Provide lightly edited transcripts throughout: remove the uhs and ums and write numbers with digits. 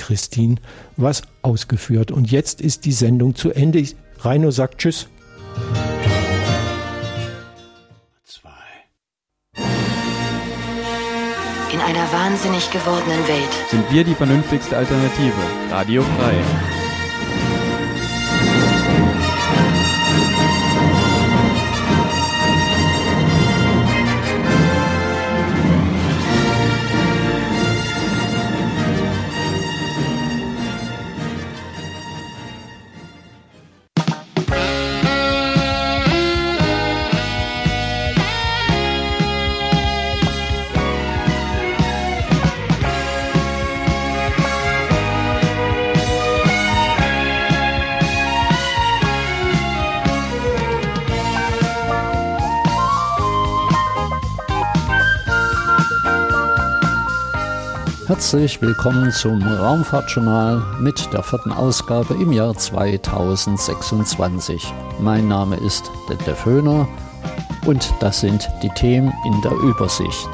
Christine was ausgeführt. Und jetzt ist die Sendung zu Ende. Reino sagt Tschüss. In einer wahnsinnig gewordenen Welt sind wir die vernünftigste Alternative. Radio frei. Herzlich willkommen zum Raumfahrtjournal mit der 4. Ausgabe im Jahr 2026. Mein Name ist Detlef Höhner und das sind die Themen in der Übersicht.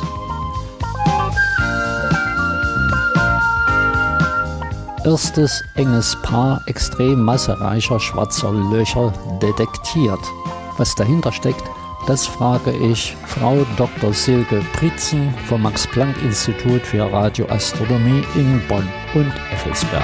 Erstes enges Paar extrem massereicher schwarzer Löcher detektiert. Was dahinter steckt, das frage ich Frau Dr. Silke Pritzen vom Max-Planck-Institut für Radioastronomie in Bonn und Effelsberg.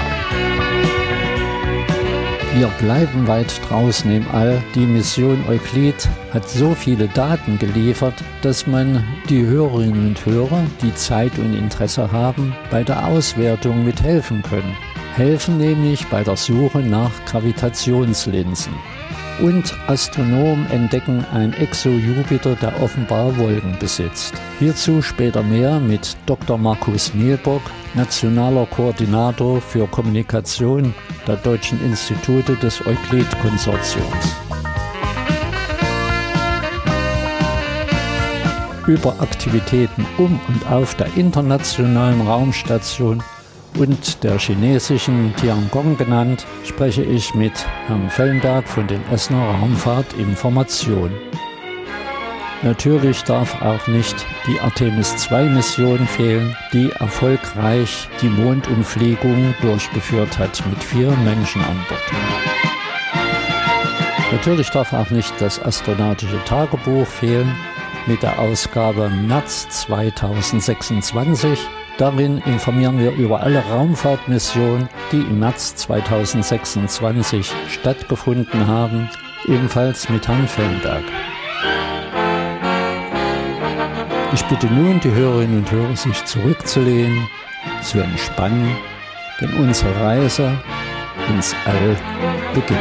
Wir bleiben weit draußen im All. Die Mission Euklid hat so viele Daten geliefert, dass man die Hörerinnen und Hörer, die Zeit und Interesse haben, bei der Auswertung mithelfen können. Helfen nämlich bei der Suche nach Gravitationslinsen. Und Astronomen entdecken ein Exojupiter, der offenbar Wolken besitzt. Hierzu später mehr mit Dr. Markus Mielbock, nationaler Koordinator für Kommunikation der Deutschen Institute des Euklid-Konsortiums. Über Aktivitäten um und auf der internationalen Raumstation und der chinesischen Tiangong genannt, spreche ich mit Herrn Fellenberg von den Essener Raumfahrtinformation. Natürlich darf auch nicht die Artemis-II-Mission fehlen, die erfolgreich die Mondumfliegung durchgeführt hat mit 4 Menschen an Bord. Natürlich darf auch nicht das astronautische Tagebuch fehlen mit der Ausgabe März 2026. Darin informieren wir über alle Raumfahrtmissionen, die im März 2026 stattgefunden haben, ebenfalls mit Herrn Fellenberg. Ich bitte nun die Hörerinnen und Hörer, sich zurückzulehnen, zu entspannen, denn unsere Reise ins All beginnt.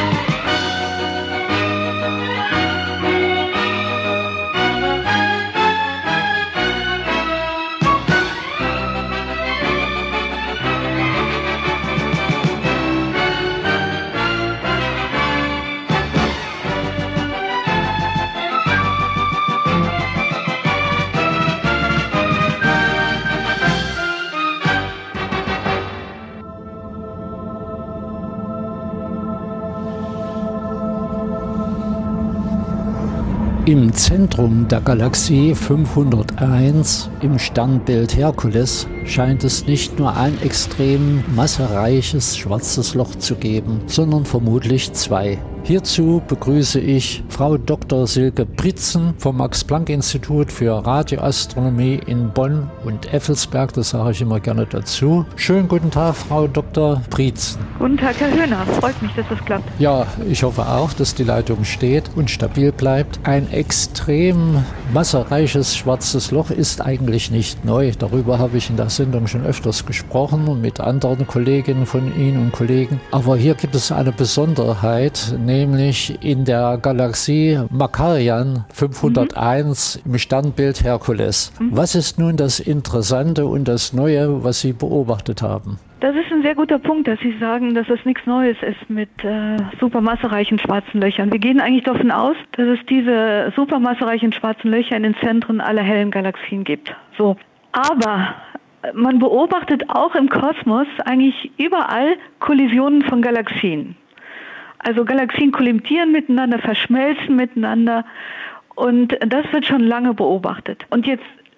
Im Zentrum der Galaxie 501 im Sternbild Herkules scheint es nicht nur ein extrem massereiches schwarzes Loch zu geben, sondern vermutlich 2. Hierzu begrüße ich Frau Dr. Silke Pritzen vom Max-Planck-Institut für Radioastronomie in Bonn und Effelsberg, das sage ich immer gerne dazu. Schönen guten Tag, Frau Dr. Pritzen. Guten Tag, Herr Höhner. Freut mich, dass das klappt. Ja, ich hoffe auch, dass die Leitung steht und stabil bleibt. Ein extrem massereiches schwarzes Loch ist eigentlich nicht neu. Darüber habe ich in der Sendung schon öfters gesprochen und mit anderen Kolleginnen von Ihnen und Kollegen. Aber hier gibt es eine Besonderheit, nämlich in der Galaxie Makarian 501 im Sternbild Herkules. Was ist nun das Interessante und das Neue, was Sie beobachtet haben? Das ist ein sehr guter Punkt, dass Sie sagen, dass es nichts Neues ist mit supermassereichen schwarzen Löchern. Wir gehen eigentlich davon aus, dass es diese supermassereichen schwarzen Löcher in den Zentren aller hellen Galaxien gibt. So. Aber man beobachtet auch im Kosmos eigentlich überall Kollisionen von Galaxien. Also Galaxien kollidieren miteinander, verschmelzen miteinander und das wird schon lange beobachtet. Und jetzt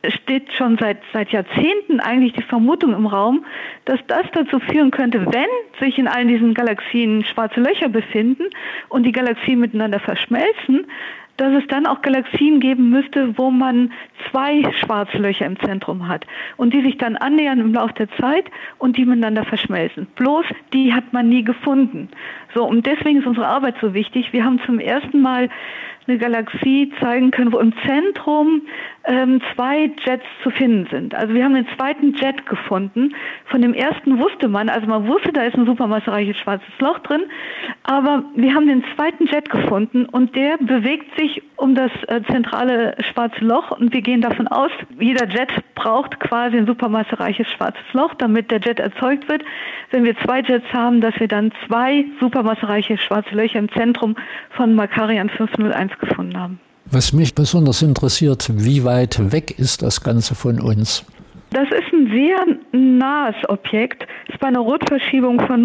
steht schon seit Jahrzehnten eigentlich die Vermutung im Raum, dass das dazu führen könnte, wenn sich in allen diesen Galaxien schwarze Löcher befinden und die Galaxien miteinander verschmelzen, dass es dann auch Galaxien geben müsste, wo man 2 schwarze Löcher im Zentrum hat und die sich dann annähern im Laufe der Zeit und die miteinander verschmelzen. Bloß die hat man nie gefunden. So, und deswegen ist unsere Arbeit so wichtig. Wir haben zum ersten Mal eine Galaxie zeigen können, wo im Zentrum 2 Jets zu finden sind. Also wir haben den zweiten Jet gefunden. Von dem ersten wusste man, also man wusste, da ist ein supermassereiches schwarzes Loch drin, aber wir haben den zweiten Jet gefunden und der bewegt sich um das zentrale schwarze Loch und wir gehen davon aus, jeder Jet braucht quasi ein supermassereiches schwarzes Loch, damit der Jet erzeugt wird. Wenn wir 2 Jets haben, dass wir dann 2 supermassereiche schwarze Löcher im Zentrum von Makarian 501 gefunden haben. Was mich besonders interessiert, wie weit weg ist das Ganze von uns? Das ist ein sehr nahes Objekt. Das ist bei einer Rotverschiebung von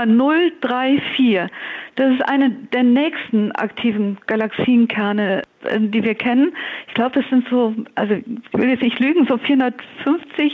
0,034. Das ist eine der nächsten aktiven Galaxienkerne, die wir kennen. Ich glaube, das sind so, also ich will jetzt nicht lügen, so 450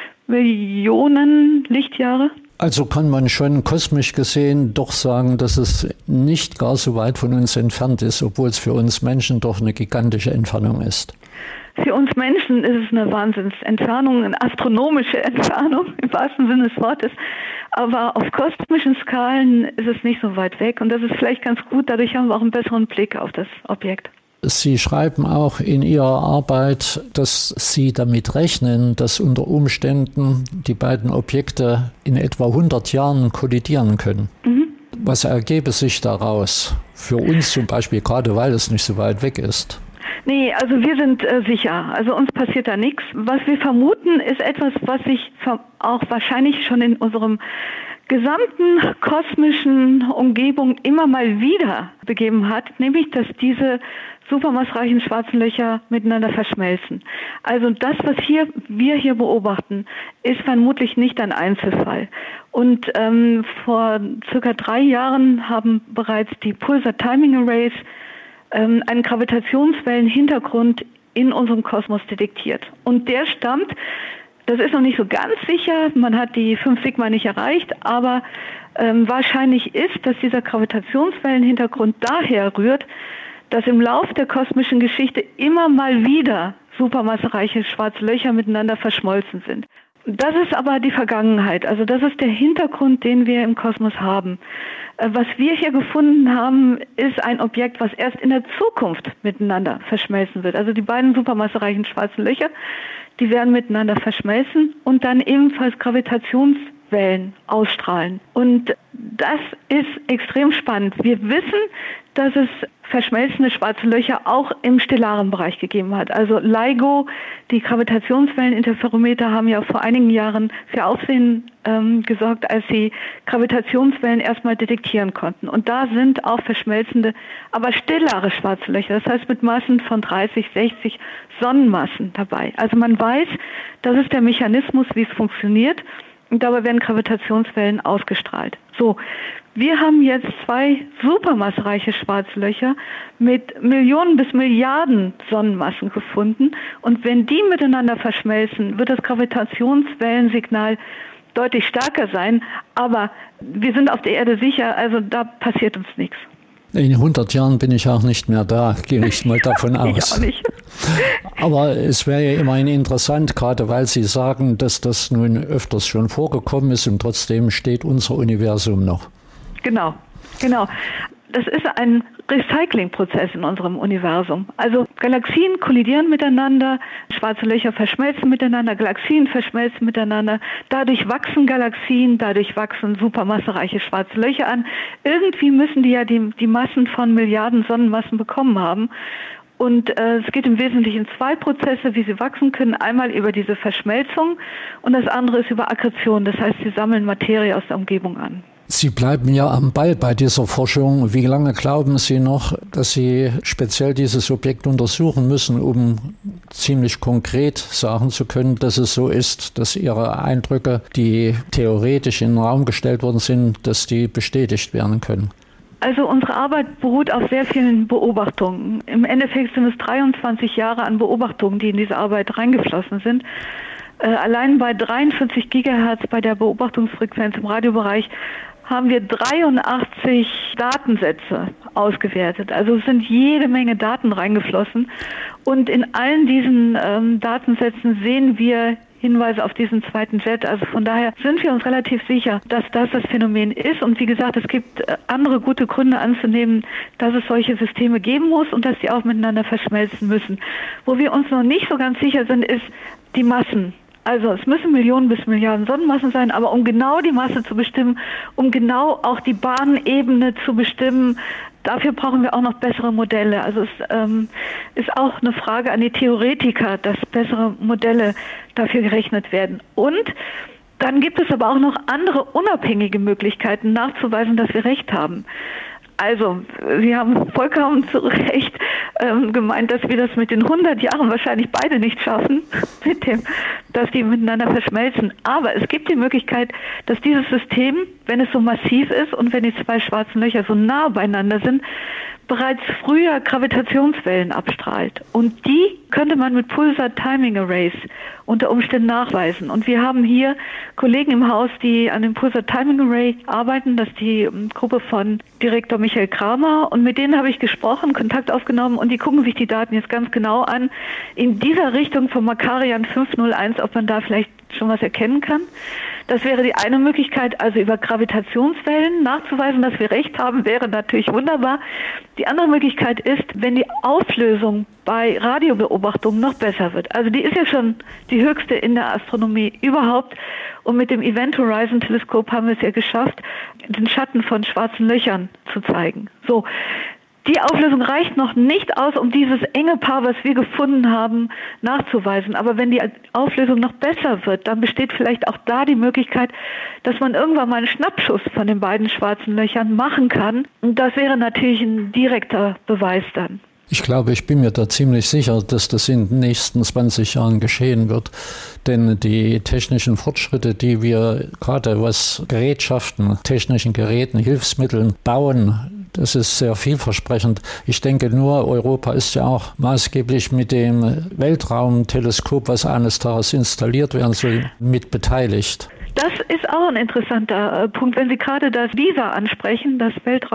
Millionen Lichtjahre. Also kann man schon kosmisch gesehen doch sagen, dass es nicht gar so weit von uns entfernt ist, obwohl es für uns Menschen doch eine gigantische Entfernung ist. Für uns Menschen ist es eine Wahnsinnsentfernung, eine astronomische Entfernung im wahrsten Sinne des Wortes. Aber auf kosmischen Skalen ist es nicht so weit weg. Und das ist vielleicht ganz gut, dadurch haben wir auch einen besseren Blick auf das Objekt. Sie schreiben auch in Ihrer Arbeit, dass Sie damit rechnen, dass unter Umständen die beiden Objekte in etwa 100 Jahren kollidieren können. Mhm. Was ergebe sich daraus? Für uns zum Beispiel, gerade weil es nicht so weit weg ist. Nee, also wir sind sicher. Also uns passiert da nichts. Was wir vermuten, ist etwas, was sich auch wahrscheinlich schon in unserem gesamten kosmischen Umgebung immer mal wieder begeben hat, nämlich dass diese supermassereichen schwarzen Löcher miteinander verschmelzen. Also das, was wir hier beobachten, ist vermutlich nicht ein Einzelfall. Und vor circa 3 Jahren haben bereits die Pulsar Timing Arrays einen Gravitationswellenhintergrund in unserem Kosmos detektiert. Und der stammt, das ist noch nicht so ganz sicher, man hat die 5 Sigma nicht erreicht, aber wahrscheinlich ist, dass dieser Gravitationswellenhintergrund daher rührt, dass im Lauf der kosmischen Geschichte immer mal wieder supermassereiche schwarze Löcher miteinander verschmolzen sind. Das ist aber die Vergangenheit, also das ist der Hintergrund, den wir im Kosmos haben. Was wir hier gefunden haben, ist ein Objekt, was erst in der Zukunft miteinander verschmelzen wird. Also die beiden supermassereichen schwarzen Löcher, die werden miteinander verschmelzen und dann ebenfalls Gravitationswellen ausstrahlen. Und das ist extrem spannend. Wir wissen, dass es verschmelzende schwarze Löcher auch im stellaren Bereich gegeben hat. Also LIGO, die Gravitationswelleninterferometer, haben ja vor einigen Jahren für Aufsehen gesorgt, als sie Gravitationswellen erstmal detektieren konnten. Und da sind auch verschmelzende, aber stellare schwarze Löcher, das heißt mit Massen von 30, 60 Sonnenmassen dabei. Also man weiß, das ist der Mechanismus, wie es funktioniert. Und dabei werden Gravitationswellen ausgestrahlt. So, wir haben jetzt 2 supermassereiche schwarze Löcher mit Millionen bis Milliarden Sonnenmassen gefunden. Und wenn die miteinander verschmelzen, wird das Gravitationswellensignal deutlich stärker sein. Aber wir sind auf der Erde sicher, also da passiert uns nichts. In 100 Jahren bin ich auch nicht mehr da, gehe ich mal davon aus. Ich auch nicht. Aber es wäre ja immerhin interessant, gerade weil Sie sagen, dass das nun öfters schon vorgekommen ist und trotzdem steht unser Universum noch. Genau. Das ist ein Recyclingprozess in unserem Universum. Also Galaxien kollidieren miteinander, schwarze Löcher verschmelzen miteinander, Galaxien verschmelzen miteinander. Dadurch wachsen Galaxien, dadurch wachsen supermassereiche schwarze Löcher an. Irgendwie müssen die ja die Massen von Milliarden Sonnenmassen bekommen haben. Und es geht im Wesentlichen 2 Prozesse, wie sie wachsen können. Einmal über diese Verschmelzung und das andere ist über Akkretion. Das heißt, sie sammeln Materie aus der Umgebung an. Sie bleiben ja am Ball bei dieser Forschung. Wie lange glauben Sie noch, dass Sie speziell dieses Objekt untersuchen müssen, um ziemlich konkret sagen zu können, dass es so ist, dass Ihre Eindrücke, die theoretisch in den Raum gestellt worden sind, dass die bestätigt werden können? Also unsere Arbeit beruht auf sehr vielen Beobachtungen. Im Endeffekt sind es 23 Jahre an Beobachtungen, die in diese Arbeit reingeflossen sind. Allein bei 43 Gigahertz bei der Beobachtungsfrequenz im Radiobereich haben wir 83 Datensätze ausgewertet. Also es sind jede Menge Daten reingeflossen. Und in allen diesen Datensätzen sehen wir Hinweise auf diesen zweiten Jet. Also von daher sind wir uns relativ sicher, dass das Phänomen ist. Und wie gesagt, es gibt andere gute Gründe anzunehmen, dass es solche Systeme geben muss und dass die auch miteinander verschmelzen müssen. Wo wir uns noch nicht so ganz sicher sind, ist die Massen. Also es müssen Millionen bis Milliarden Sonnenmassen sein, aber um genau die Masse zu bestimmen, um genau auch die Bahnebene zu bestimmen, dafür brauchen wir auch noch bessere Modelle. Also es ist auch eine Frage an die Theoretiker, dass bessere Modelle dafür gerechnet werden. Und dann gibt es aber auch noch andere unabhängige Möglichkeiten nachzuweisen, dass wir recht haben. Also, Sie haben vollkommen zu Recht gemeint, dass wir das mit den 100 Jahren wahrscheinlich beide nicht schaffen, dass die miteinander verschmelzen. Aber es gibt die Möglichkeit, dass dieses System, wenn es so massiv ist und wenn die zwei schwarzen Löcher so nah beieinander sind, bereits früher Gravitationswellen abstrahlt. Und die könnte man mit Pulsar Timing Arrays unter Umständen nachweisen. Und wir haben hier Kollegen im Haus, die an dem Pulsar Timing Array arbeiten. Das ist die Gruppe von Direktor Michael Kramer. Und mit denen habe ich gesprochen, Kontakt aufgenommen. Und die gucken sich die Daten jetzt ganz genau an. In dieser Richtung vom Makarian 501, ob man da vielleicht schon was erkennen kann. Das wäre die eine Möglichkeit, also über Gravitationswellen nachzuweisen, dass wir recht haben, wäre natürlich wunderbar. Die andere Möglichkeit ist, wenn die Auflösung bei Radiobeobachtungen noch besser wird. Also die ist ja schon die höchste in der Astronomie überhaupt. Und mit dem Event Horizon Teleskop haben wir es ja geschafft, den Schatten von schwarzen Löchern zu zeigen. So. Die Auflösung reicht noch nicht aus, um dieses enge Paar, was wir gefunden haben, nachzuweisen. Aber wenn die Auflösung noch besser wird, dann besteht vielleicht auch da die Möglichkeit, dass man irgendwann mal einen Schnappschuss von den beiden schwarzen Löchern machen kann. Und das wäre natürlich ein direkter Beweis dann. Ich glaube, ich bin mir da ziemlich sicher, dass das in den nächsten 20 Jahren geschehen wird. Denn die technischen Fortschritte, die wir gerade was Gerätschaften, technischen Geräten, Hilfsmitteln bauen, das ist sehr vielversprechend. Ich denke nur, Europa ist ja auch maßgeblich mit dem Weltraumteleskop, was eines Tages installiert werden soll, mit beteiligt. Das ist auch ein interessanter Punkt, wenn Sie gerade das LISA ansprechen, das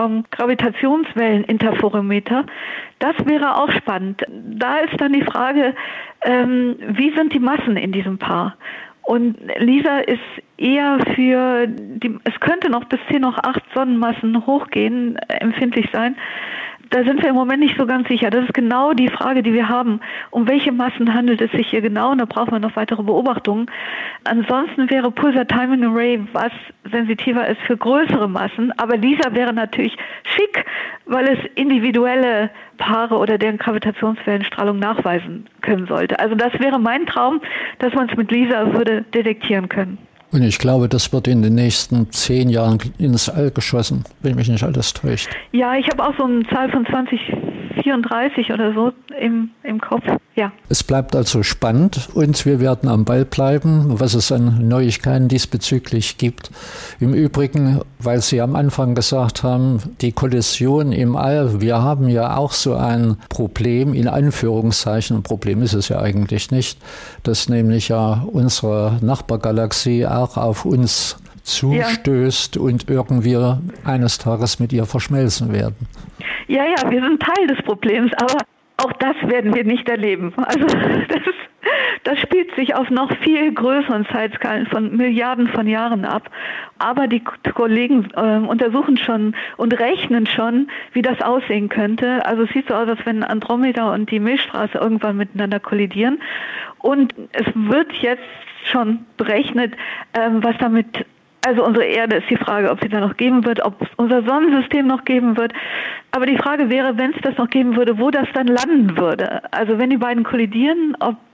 Weltraum-Gravitationswellen-Interferometer. Das wäre auch spannend. Da ist dann die Frage, wie sind die Massen in diesem Paar? Und LISA ist eher für es könnte noch bis 10 hoch 8 Sonnenmassen hochgehen, empfindlich sein. Da sind wir im Moment nicht so ganz sicher. Das ist genau die Frage, die wir haben. Um welche Massen handelt es sich hier genau? Und da braucht man noch weitere Beobachtungen. Ansonsten wäre Pulsar Timing Array, was sensitiver ist für größere Massen. Aber LISA wäre natürlich schick, weil es individuelle Paare oder deren Gravitationswellenstrahlung nachweisen können sollte. Also das wäre mein Traum, dass man es mit LISA würde detektieren können. Und ich glaube, das wird in den nächsten 10 Jahren ins All geschossen, wenn mich nicht alles täuscht. Ja, ich habe auch so eine Zahl von 2034 oder so im Kopf. Ja. Es bleibt also spannend und wir werden am Ball bleiben, was es an Neuigkeiten diesbezüglich gibt. Im Übrigen, weil Sie am Anfang gesagt haben, die Kollision im All, wir haben ja auch so ein Problem, in Anführungszeichen, ein Problem ist es ja eigentlich nicht, dass nämlich ja unsere Nachbargalaxie auch auf uns zustößt und irgendwie eines Tages mit ihr verschmelzen werden. Ja, wir sind Teil des Problems, aber auch das werden wir nicht erleben. Also das spielt sich auf noch viel größeren Zeitskalen von Milliarden von Jahren ab. Aber die Kollegen untersuchen schon und rechnen schon, wie das aussehen könnte. Also es sieht so aus, als wenn Andromeda und die Milchstraße irgendwann miteinander kollidieren. Und es wird jetzt schon berechnet, was damit. Also unsere Erde ist die Frage, ob sie da noch geben wird, ob es unser Sonnensystem noch geben wird. Aber die Frage wäre, wenn es das noch geben würde, wo das dann landen würde. Also wenn die beiden kollidieren, ob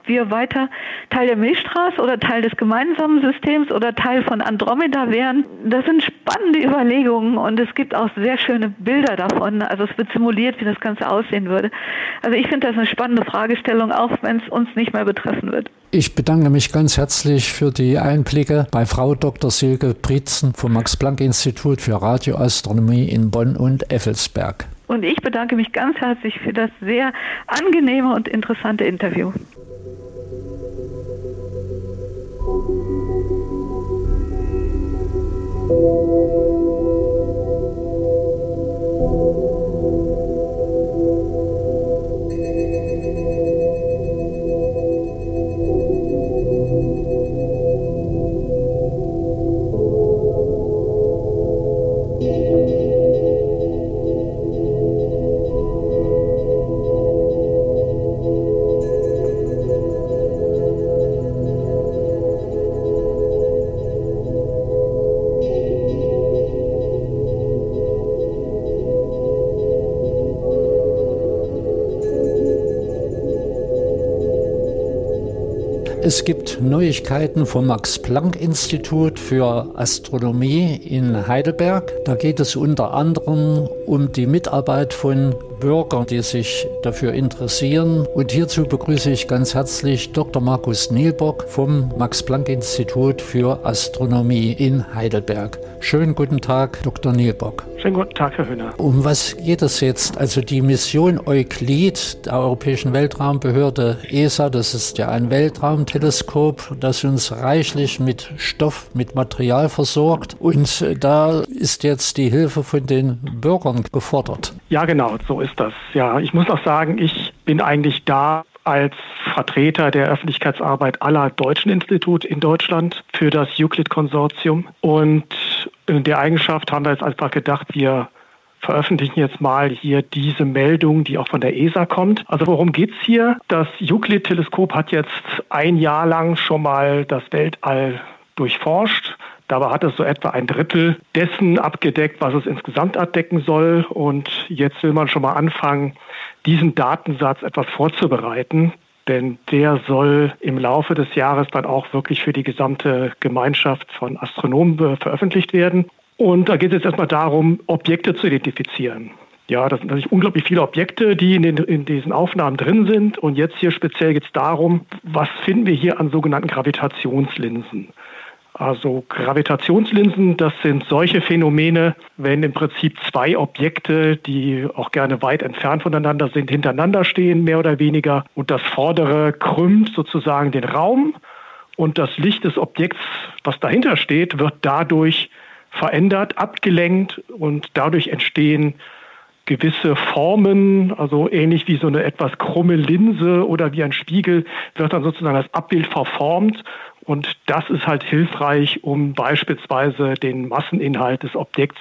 wir weiter Teil der Milchstraße oder Teil des gemeinsamen Systems oder Teil von Andromeda wären. Das sind spannende Überlegungen und es gibt auch sehr schöne Bilder davon. Also es wird simuliert, wie das Ganze aussehen würde. Also ich finde das eine spannende Fragestellung, auch wenn es uns nicht mehr betreffen wird. Ich bedanke mich ganz herzlich für die Einblicke bei Frau Dr. Silke Prietzen vom Max-Planck-Institut für Radioastronomie in Bonn und Effelsberg. Und ich bedanke mich ganz herzlich für das sehr angenehme und interessante Interview. Es gibt Neuigkeiten vom Max-Planck-Institut für Astronomie in Heidelberg. Da geht es unter anderem um die Mitarbeit von Bürgern, die sich dafür interessieren. Und hierzu begrüße ich ganz herzlich Dr. Markus Nielbock vom Max-Planck-Institut für Astronomie in Heidelberg. Schönen guten Tag, Dr. Nielbock. Schönen guten Tag, Herr Höhner. Um was geht es jetzt? Also die Mission Euklid der Europäischen Weltraumbehörde ESA, das ist ja ein Weltraumteleskop, das uns reichlich mit Stoff, mit Material versorgt. Und da ist jetzt die Hilfe von den Bürgern gefordert. Ja, genau, so ist das. Ja, ich muss auch sagen, ich bin eigentlich da als Vertreter der Öffentlichkeitsarbeit aller deutschen Institute in Deutschland für das Euclid-Konsortium. Und in der Eigenschaft haben wir jetzt einfach gedacht, wir veröffentlichen jetzt mal hier diese Meldung, die auch von der ESA kommt. Also worum geht's hier? Das Euclid-Teleskop hat jetzt ein Jahr lang schon mal das Weltall durchforscht. Dabei hat es so etwa ein Drittel dessen abgedeckt, was es insgesamt abdecken soll. Und jetzt will man schon mal anfangen, diesen Datensatz etwas vorzubereiten. Denn der soll im Laufe des Jahres dann auch wirklich für die gesamte Gemeinschaft von Astronomen veröffentlicht werden. Und da geht es jetzt erstmal darum, Objekte zu identifizieren. Ja, das sind natürlich unglaublich viele Objekte, die in diesen Aufnahmen drin sind. Und jetzt hier speziell geht es darum, was finden wir hier an sogenannten Gravitationslinsen. Also Gravitationslinsen, das sind solche Phänomene, wenn im Prinzip zwei Objekte, die auch gerne weit entfernt voneinander sind, hintereinander stehen, mehr oder weniger. Und das vordere krümmt sozusagen den Raum und das Licht des Objekts, was dahinter steht, wird dadurch verändert, abgelenkt und dadurch entstehen gewisse Formen, also ähnlich wie so eine etwas krumme Linse oder wie ein Spiegel, wird dann sozusagen das Abbild verformt. Und das ist halt hilfreich, um beispielsweise den Masseninhalt des Objekts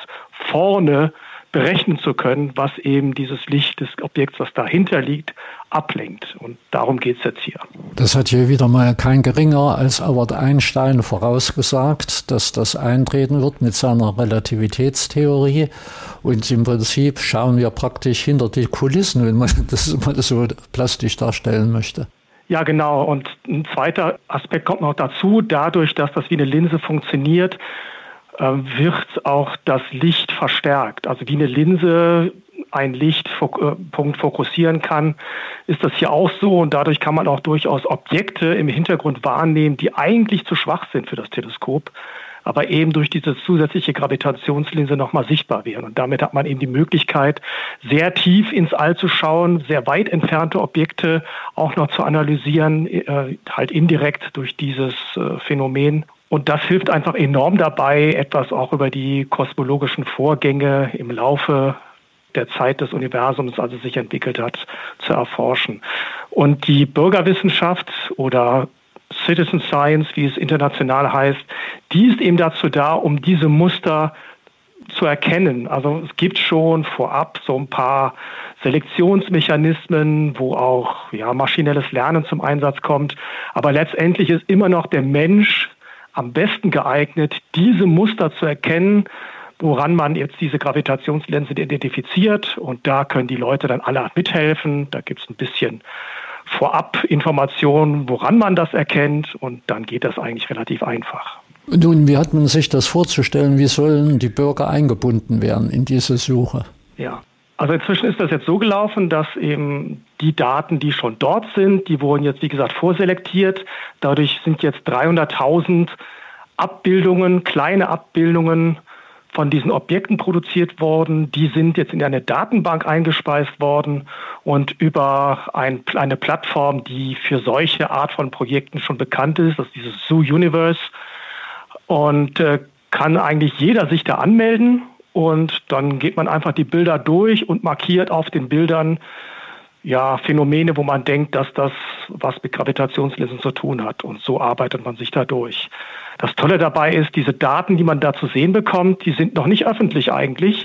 vorne berechnen zu können, was eben dieses Licht des Objekts, was dahinter liegt, ablenkt. Und darum geht es jetzt hier. Das hat hier wieder mal kein geringer als Albert Einstein vorausgesagt, dass das eintreten wird mit seiner Relativitätstheorie. Und im Prinzip schauen wir praktisch hinter die Kulissen, wenn man das mal so plastisch darstellen möchte. Ja, genau. Und ein zweiter Aspekt kommt noch dazu. Dadurch, dass das wie eine Linse funktioniert, wird auch das Licht verstärkt. Also wie eine Linse einen Lichtpunkt fokussieren kann, ist das hier auch so. Und dadurch kann man auch durchaus Objekte im Hintergrund wahrnehmen, die eigentlich zu schwach sind für das Teleskop, aber eben durch diese zusätzliche Gravitationslinse nochmal sichtbar werden. Und damit hat man eben die Möglichkeit, sehr tief ins All zu schauen, sehr weit entfernte Objekte auch noch zu analysieren, halt indirekt durch dieses Phänomen. Und das hilft einfach enorm dabei, etwas auch über die kosmologischen Vorgänge im Laufe der Zeit des Universums, also sich entwickelt hat, zu erforschen. Und die Bürgerwissenschaft oder Citizen Science, wie es international heißt, die ist eben dazu da, um diese Muster zu erkennen. Also es gibt schon vorab so ein paar Selektionsmechanismen, wo auch maschinelles Lernen zum Einsatz kommt. Aber letztendlich ist immer noch der Mensch am besten geeignet, diese Muster zu erkennen, woran man jetzt diese Gravitationslinse identifiziert. Und da können die Leute dann alle mithelfen. Da gibt es ein bisschen vorab Informationen, woran man das erkennt, und dann geht das eigentlich relativ einfach. Nun, wie hat man sich das vorzustellen? Wie sollen die Bürger eingebunden werden in diese Suche? Ja, also inzwischen ist das jetzt so gelaufen, dass eben die Daten, die schon dort sind, die wurden jetzt, wie gesagt, vorselektiert. Dadurch sind jetzt 300.000 Abbildungen, kleine Abbildungen von diesen Objekten produziert worden. Die sind jetzt in eine Datenbank eingespeist worden und über eine Plattform, die für solche Art von Projekten schon bekannt ist, das ist dieses Zoo Universe, und kann eigentlich jeder sich da anmelden, und dann geht man einfach die Bilder durch und markiert auf den Bildern Phänomene, wo man denkt, dass das was mit Gravitationslinsen zu tun hat, und so arbeitet man sich da durch. Das Tolle dabei ist, diese Daten, die man da zu sehen bekommt, die sind noch nicht öffentlich eigentlich.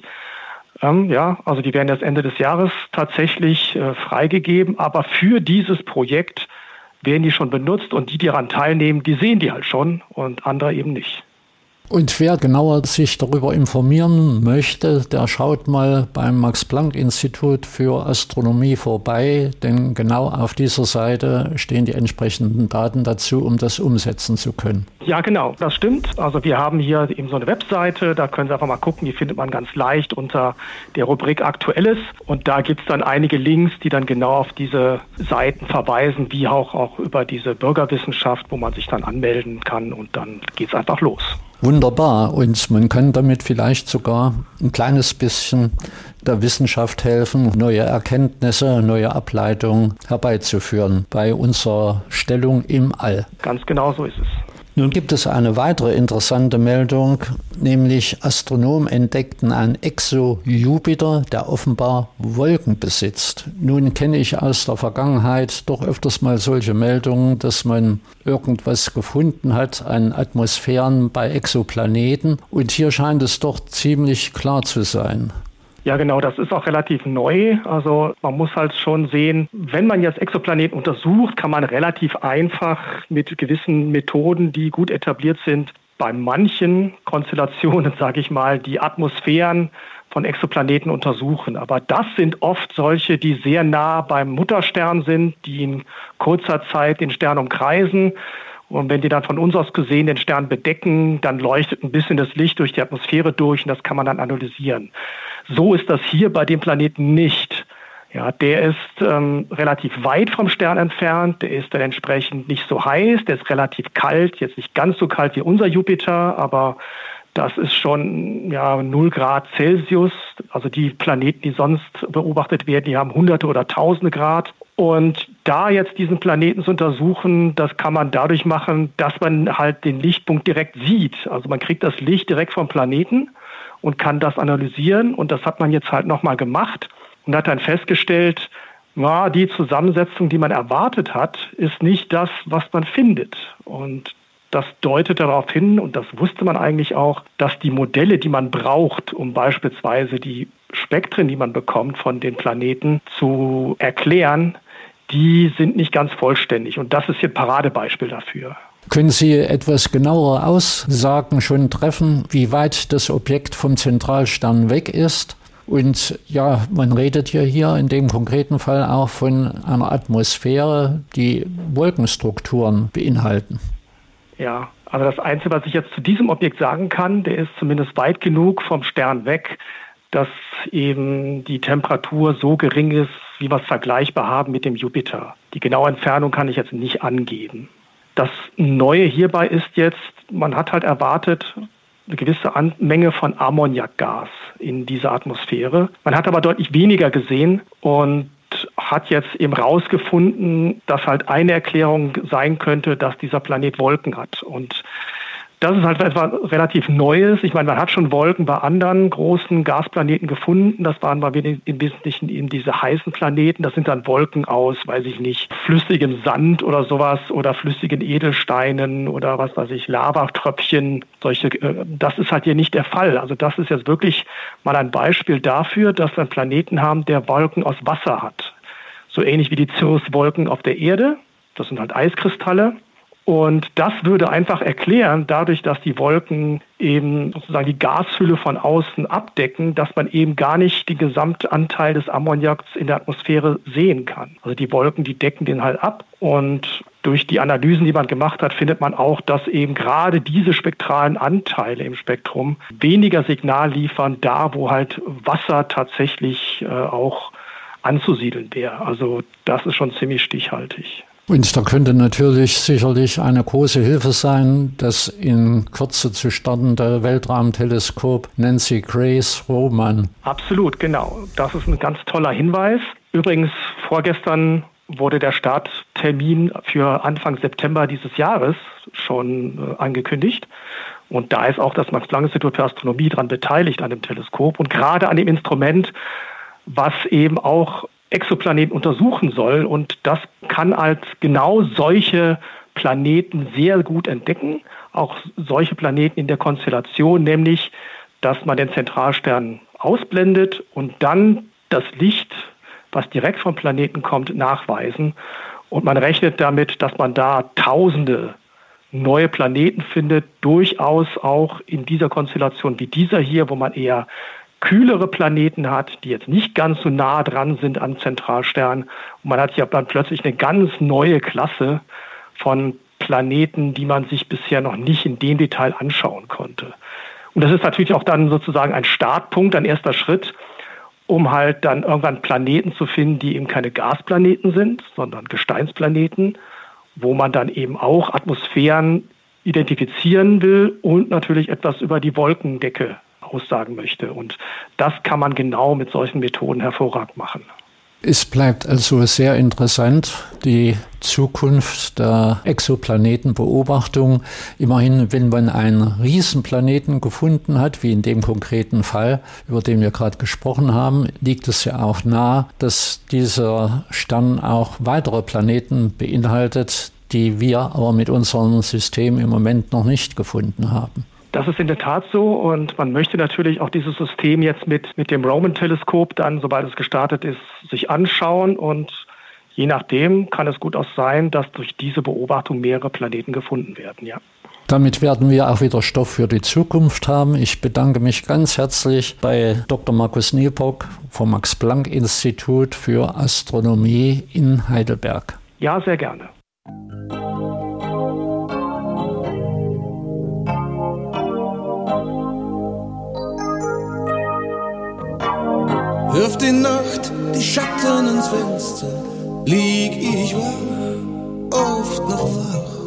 Also die werden erst Ende des Jahres tatsächlich freigegeben, aber für dieses Projekt werden die schon benutzt, und die daran teilnehmen, die sehen die halt schon und andere eben nicht. Und wer genauer sich darüber informieren möchte, der schaut mal beim Max-Planck-Institut für Astronomie vorbei, denn genau auf dieser Seite stehen die entsprechenden Daten dazu, um das umsetzen zu können. Ja, genau, das stimmt. Also wir haben hier eben so eine Webseite, da können Sie einfach mal gucken, die findet man ganz leicht unter der Rubrik Aktuelles, und da gibt es dann einige Links, die dann genau auf diese Seiten verweisen, wie auch über diese Bürgerwissenschaft, wo man sich dann anmelden kann, und dann geht es einfach los. Wunderbar, und man kann damit vielleicht sogar ein kleines bisschen der Wissenschaft helfen, neue Erkenntnisse, neue Ableitungen herbeizuführen bei unserer Stellung im All. Ganz genau so ist es. Nun gibt es eine weitere interessante Meldung, nämlich Astronomen entdeckten einen Exo-Jupiter, der offenbar Wolken besitzt. Nun kenne ich aus der Vergangenheit doch öfters mal solche Meldungen, dass man irgendwas gefunden hat an Atmosphären bei Exoplaneten, und hier scheint es doch ziemlich klar zu sein. Ja, genau, das ist auch relativ neu. Also man muss halt schon sehen, wenn man jetzt Exoplaneten untersucht, kann man relativ einfach mit gewissen Methoden, die gut etabliert sind, bei manchen Konstellationen, sage ich mal, die Atmosphären von Exoplaneten untersuchen. Aber das sind oft solche, die sehr nah beim Mutterstern sind, die in kurzer Zeit den Stern umkreisen. Und wenn die dann von uns aus gesehen den Stern bedecken, dann leuchtet ein bisschen das Licht durch die Atmosphäre durch, und das kann man dann analysieren. So ist das hier bei dem Planeten nicht. Ja, der ist relativ weit vom Stern entfernt, der ist dann entsprechend nicht so heiß, der ist relativ kalt, jetzt nicht ganz so kalt wie unser Jupiter, aber das ist schon 0 Grad Celsius. Also die Planeten, die sonst beobachtet werden, die haben Hunderte oder Tausende Grad. Und da jetzt diesen Planeten zu untersuchen, das kann man dadurch machen, dass man halt den Lichtpunkt direkt sieht. Also man kriegt das Licht direkt vom Planeten und kann das analysieren. Und das hat man jetzt halt nochmal gemacht und hat dann festgestellt, die Zusammensetzung, die man erwartet hat, ist nicht das, was man findet. Und das deutet darauf hin, und das wusste man eigentlich auch, dass die Modelle, die man braucht, um beispielsweise die Spektren, die man bekommt von den Planeten zu erklären, die sind nicht ganz vollständig. Und das ist hier ein Paradebeispiel dafür. Können Sie etwas genauere Aussagen schon treffen, wie weit das Objekt vom Zentralstern weg ist? Und ja, man redet hier in dem konkreten Fall auch von einer Atmosphäre, die Wolkenstrukturen beinhalten. Ja, also das Einzige, was ich jetzt zu diesem Objekt sagen kann, der ist zumindest weit genug vom Stern weg, dass eben die Temperatur so gering ist, wie wir es vergleichbar haben mit dem Jupiter. Die genaue Entfernung kann ich jetzt nicht angeben. Das Neue hierbei ist jetzt, man hat halt erwartet, eine gewisse Menge von Ammoniakgas in dieser Atmosphäre. Man hat aber deutlich weniger gesehen und hat jetzt eben rausgefunden, dass halt eine Erklärung sein könnte, dass dieser Planet Wolken hat. Und das ist halt etwas relativ Neues. Ich meine, man hat schon Wolken bei anderen großen Gasplaneten gefunden. Das waren mal im Wesentlichen eben diese heißen Planeten. Das sind dann Wolken aus, weiß ich nicht, flüssigem Sand oder sowas oder flüssigen Edelsteinen oder was weiß ich, Lavatröpfchen. Das ist halt hier nicht der Fall. Also das ist jetzt wirklich mal ein Beispiel dafür, dass wir einen Planeten haben, der Wolken aus Wasser hat. So ähnlich wie die Cirruswolken auf der Erde. Das sind halt Eiskristalle. Und das würde einfach erklären, dadurch, dass die Wolken eben sozusagen die Gasfülle von außen abdecken, dass man eben gar nicht den Gesamtanteil des Ammoniaks in der Atmosphäre sehen kann. Also die Wolken, die decken den halt ab. Und durch die Analysen, die man gemacht hat, findet man auch, dass eben gerade diese spektralen Anteile im Spektrum weniger Signal liefern, da wo halt Wasser tatsächlich auch anzusiedeln wäre. Also das ist schon ziemlich stichhaltig. Und da könnte natürlich sicherlich eine große Hilfe sein, das in Kürze zu startende Weltraumteleskop Nancy Grace Roman. Absolut, genau. Das ist ein ganz toller Hinweis. Übrigens, vorgestern wurde der Starttermin für Anfang September dieses Jahres schon angekündigt. Und da ist auch das Max-Planck-Institut für Astronomie daran beteiligt an dem Teleskop und gerade an dem Instrument, was eben auch Exoplaneten untersuchen soll. Und das kann als genau solche Planeten sehr gut entdecken. Auch solche Planeten in der Konstellation, nämlich, dass man den Zentralstern ausblendet und dann das Licht, was direkt vom Planeten kommt, nachweisen. Und man rechnet damit, dass man da Tausende neue Planeten findet, durchaus auch in dieser Konstellation wie dieser hier, wo man eher kühlere Planeten hat, die jetzt nicht ganz so nah dran sind am Zentralstern. Und man hat ja dann plötzlich eine ganz neue Klasse von Planeten, die man sich bisher noch nicht in dem Detail anschauen konnte. Und das ist natürlich auch dann sozusagen ein Startpunkt, ein erster Schritt, um halt dann irgendwann Planeten zu finden, die eben keine Gasplaneten sind, sondern Gesteinsplaneten, wo man dann eben auch Atmosphären identifizieren will und natürlich etwas über die Wolkendecke aussagen möchte. Und das kann man genau mit solchen Methoden hervorragend machen. Es bleibt also sehr interessant, die Zukunft der Exoplanetenbeobachtung. Immerhin, wenn man einen Riesenplaneten gefunden hat, wie in dem konkreten Fall, über den wir gerade gesprochen haben, liegt es ja auch nahe, dass dieser Stern auch weitere Planeten beinhaltet, die wir aber mit unserem System im Moment noch nicht gefunden haben. Das ist in der Tat so und man möchte natürlich auch dieses System jetzt mit dem Roman-Teleskop dann, sobald es gestartet ist, sich anschauen und je nachdem kann es gut auch sein, dass durch diese Beobachtung mehrere Planeten gefunden werden, ja. Damit werden wir auch wieder Stoff für die Zukunft haben. Ich bedanke mich ganz herzlich bei Dr. Markus Nielbock vom Max-Planck-Institut für Astronomie in Heidelberg. Ja, sehr gerne. Wirft die Nacht die Schatten ins Fenster, lieg ich wach, oft noch wach.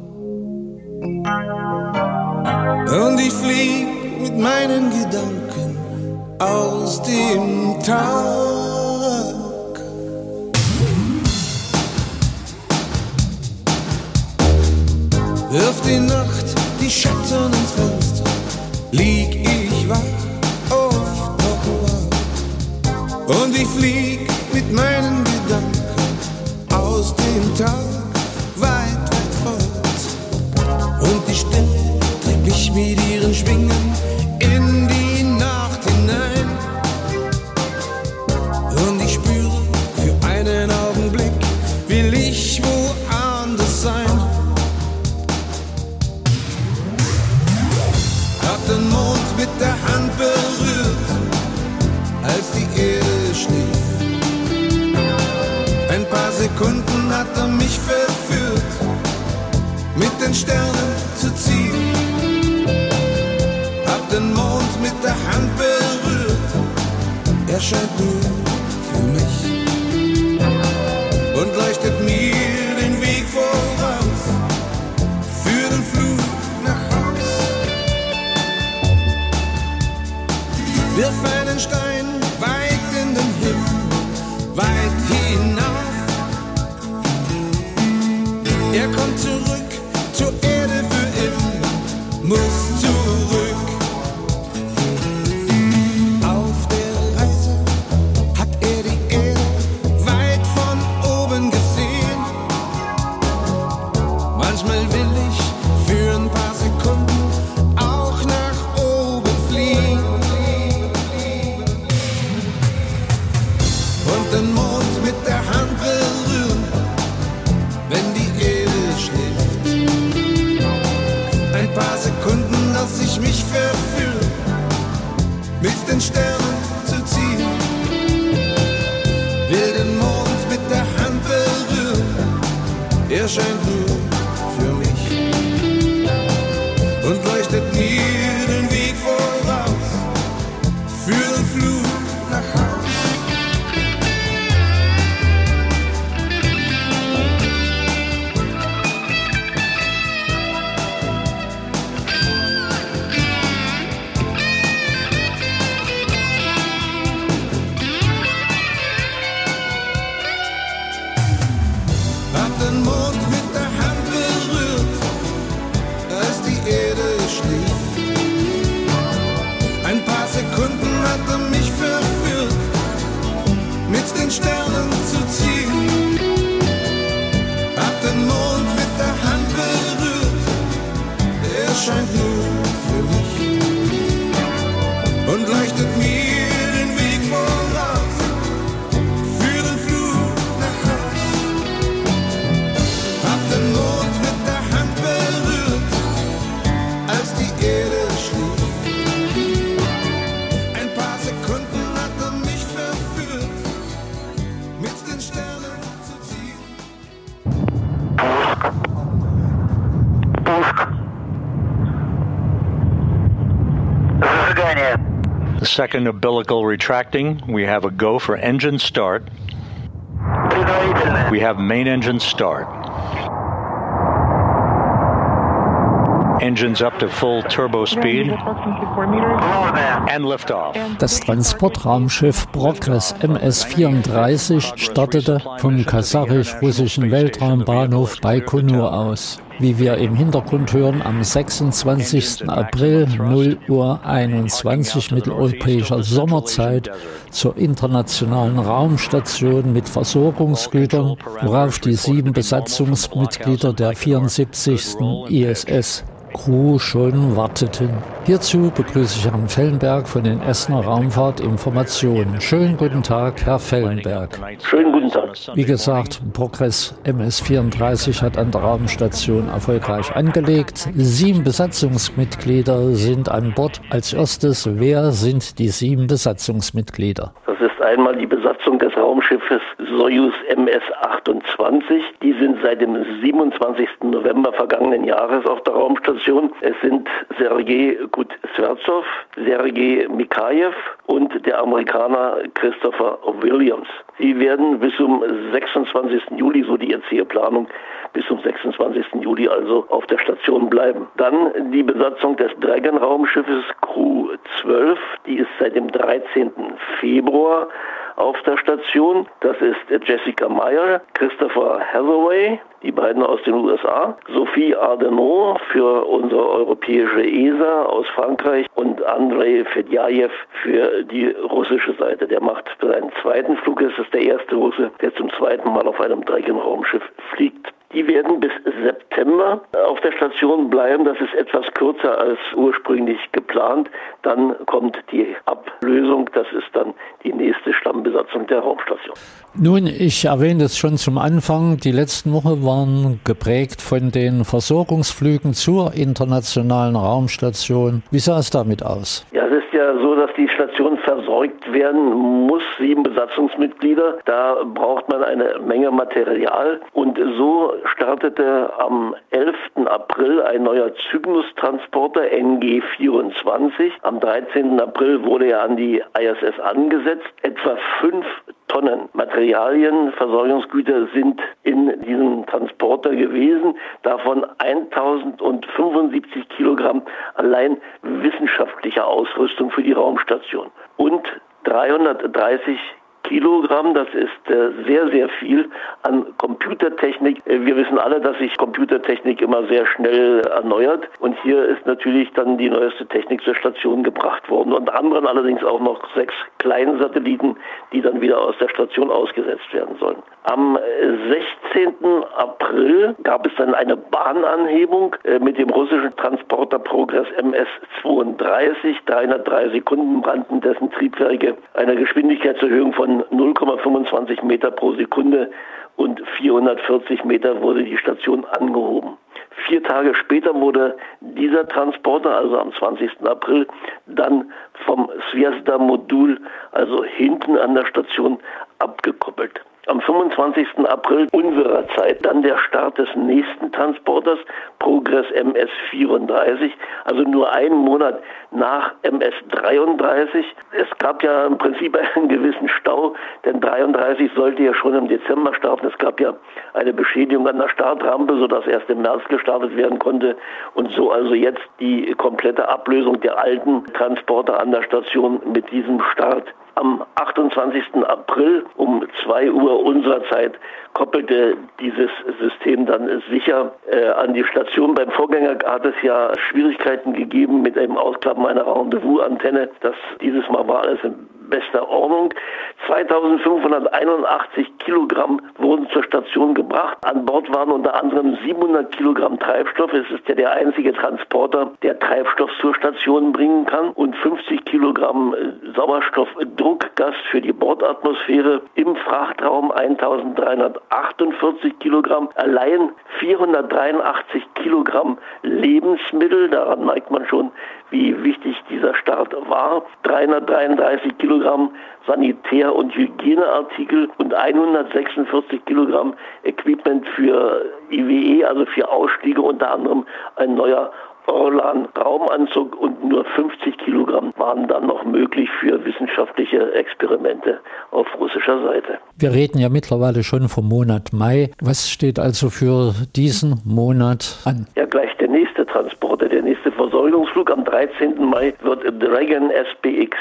Und ich flieg mit meinen Gedanken aus dem Tag. Wirft die Nacht die Schatten ins Fenster, lieg ich wach. Und ich flieg mit meinen Gedanken aus dem Tag weit, weit fort. Und die Stille trägt mich mit ihren Schwingen in die Nacht hinein. Und ich spüre, für einen Augenblick will ich woanders sein. Hab den Mond mit der Hand berührt, als die Erde schlief. Ein paar Sekunden hat er mich verführt, mit den Sternen zu ziehen. Hab den Mond mit der Hand berührt, er scheint nur für mich und leuchtet mir den Weg voraus für den Flug nach Haus. Wirf einen Stein weit in den Himmel, weit hinauf. Er kommt zurück zur Erde für immer, muss zurück. Auf der Reise hat er die Erde weit von oben gesehen. Manchmal will ich für ein paar Sekunden auch nach oben fliegen. den Sternen zu ziehen. Will den Mond mit der Hand berühren, er scheint nur für mich und leuchtet mir den Weg voraus für den Flug nach Haus. Hab den Mond mit der Hand berührt, als die Erde schlief. Ein paar Sekunden hat er mich verführt, mit den Sternen zu ziehen. Hab den Mond mit der Hand berührt, er scheint nur für mich und leuchtet mir den Weg voraus für den Flug nach Haus. Hab den Mond mit der Hand berührt, als die Erde schlief. Ein paar Sekunden hat er mich verführt, mit den Sternen zu ziehen. The second umbilical retracting, we have a go for engine start. We have main engine start. Engines up to full turbo speed and liftoff. Das Transportraumschiff Progress MS-34 startete vom kasachischen Weltraumbahnhof Baikonur aus. Wie wir im Hintergrund hören, am 26. April 0:21 Uhr mitteleuropäischer Sommerzeit zur internationalen Raumstation mit Versorgungsgütern, worauf die 7 Besatzungsmitglieder der 74. ISS Crew schon warteten. Hierzu begrüße ich Herrn Fellenberg von den Essener Raumfahrtinformationen. Schönen guten Tag, Herr Fellenberg. Schönen guten Tag. Wie gesagt, Progress MS-34 hat an der Raumstation erfolgreich angelegt. 7 Besatzungsmitglieder sind an Bord. Als erstes, wer sind die 7 Besatzungsmitglieder? Das ist einmal die Besatzung des Raumschiffes Soyuz MS-28. Die sind seit dem 27. November vergangenen Jahres auf der Raumstation. Es sind Sergei Kuznetsov, Sergei Mikhaev und der Amerikaner Christopher Williams. Sie werden bis zum 26. Juli, so die Erzählplanung, bis zum 26. Juli also auf der Station bleiben. Dann die Besatzung des Dragon-Raumschiffes Crew 12, die ist seit dem 13. Februar auf der Station. Das ist Jessica Meyer, Christopher Hathaway, die beiden aus den USA, Sophie Ardenot für unsere europäische ESA aus Frankreich und Andrei Fedjajew für die russische Seite. Der macht für seinen zweiten Flug, es ist der erste Russe, der zum zweiten Mal auf einem Dragon-Raumschiff fliegt. Die werden bis September auf der Station bleiben. Das ist etwas kürzer als ursprünglich geplant. Dann kommt die Ablösung. Das ist dann die nächste Stammbesatzung der Raumstation. Nun, ich erwähnte es schon zum Anfang. Die letzten Wochen waren geprägt von den Versorgungsflügen zur internationalen Raumstation. Wie sah es damit aus? Ja, es ist ja so, dass die Station versorgt werden muss, 7 Besatzungsmitglieder. Da braucht man eine Menge Material. Und so startete am 11. April ein neuer Cygnus-Transporter NG-24. Am 13. April wurde er an die ISS angesetzt. Etwa 5 Tonnen Materialien, Versorgungsgüter sind in diesem Transporter gewesen. Davon 1075 Kilogramm allein wissenschaftlicher Ausrüstung für die Raumstation und 330 Kilogramm, das ist sehr, sehr viel an Computertechnik. Wir wissen alle, dass sich Computertechnik immer sehr schnell erneuert und hier ist natürlich dann die neueste Technik zur Station gebracht worden. Unter anderem allerdings auch noch 6 kleine Satelliten, die dann wieder aus der Station ausgesetzt werden sollen. Am 16. April gab es dann eine Bahnanhebung mit dem russischen Transporter Progress MS-32. 303 Sekunden brannten dessen Triebwerke einer Geschwindigkeitserhöhung von 0,25 Meter pro Sekunde und 440 Meter wurde die Station angehoben. 4 Tage später wurde dieser Transporter, also am 20. April, dann vom Zvezda-Modul, also hinten an der Station, abgekoppelt. Am 25. April unserer Zeit dann der Start des nächsten Transporters, Progress MS-34, also nur einen Monat nach MS-33. Es gab ja im Prinzip einen gewissen Stau, denn 33 sollte ja schon im Dezember starten. Es gab ja eine Beschädigung an der Startrampe, sodass erst im März gestartet werden konnte und so also jetzt die komplette Ablösung der alten Transporter an der Station mit diesem Start. Am 28. April um 2 Uhr unserer Zeit koppelte dieses System dann sicher an die Station. Beim Vorgänger hat es ja Schwierigkeiten gegeben mit dem Ausklappen einer Rendezvous-Antenne. Dieses Mal war alles in bester Ordnung. 2581 Kilogramm wurden zur Station gebracht. An Bord waren unter anderem 700 Kilogramm Treibstoff. Es ist ja der einzige Transporter, der Treibstoff zur Station bringen kann. Und 50 Kilogramm Sauerstoffdruckgas für die Bordatmosphäre. Im Frachtraum 1348 Kilogramm. Allein 483 Kilogramm Lebensmittel. Daran merkt man schon, wie wichtig dieser Start war. 333 Kilogramm Sanitär- und Hygieneartikel und 146 Kilogramm Equipment für IWE, also für Ausstiege, unter anderem ein neuer Orlan-Raumanzug, und nur 50 Kilogramm waren dann noch möglich für wissenschaftliche Experimente auf russischer Seite. Wir reden ja mittlerweile schon vom Monat Mai. Was steht also für diesen Monat an? Ja, gleich der nächste Transporter, der nächste Versorgungsflug. Am 13. Mai wird Dragon SPX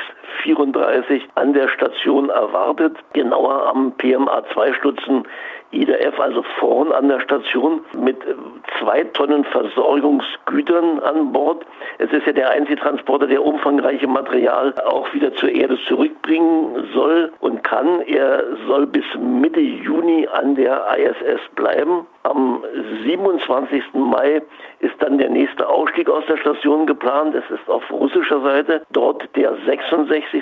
34 an der Station erwartet, genauer am PMA-2-Stutzen IDF, also vorn an der Station, mit 2 Tonnen Versorgungsgütern an Bord. Es ist ja der einzige Transporter, der umfangreiche Material auch wieder zur Erde zurückbringen soll und kann. Er soll bis Mitte Juni an der ISS bleiben. Am 27. Mai ist dann der nächste Ausstieg aus der Station geplant. Es ist auf russischer Seite dort der 66.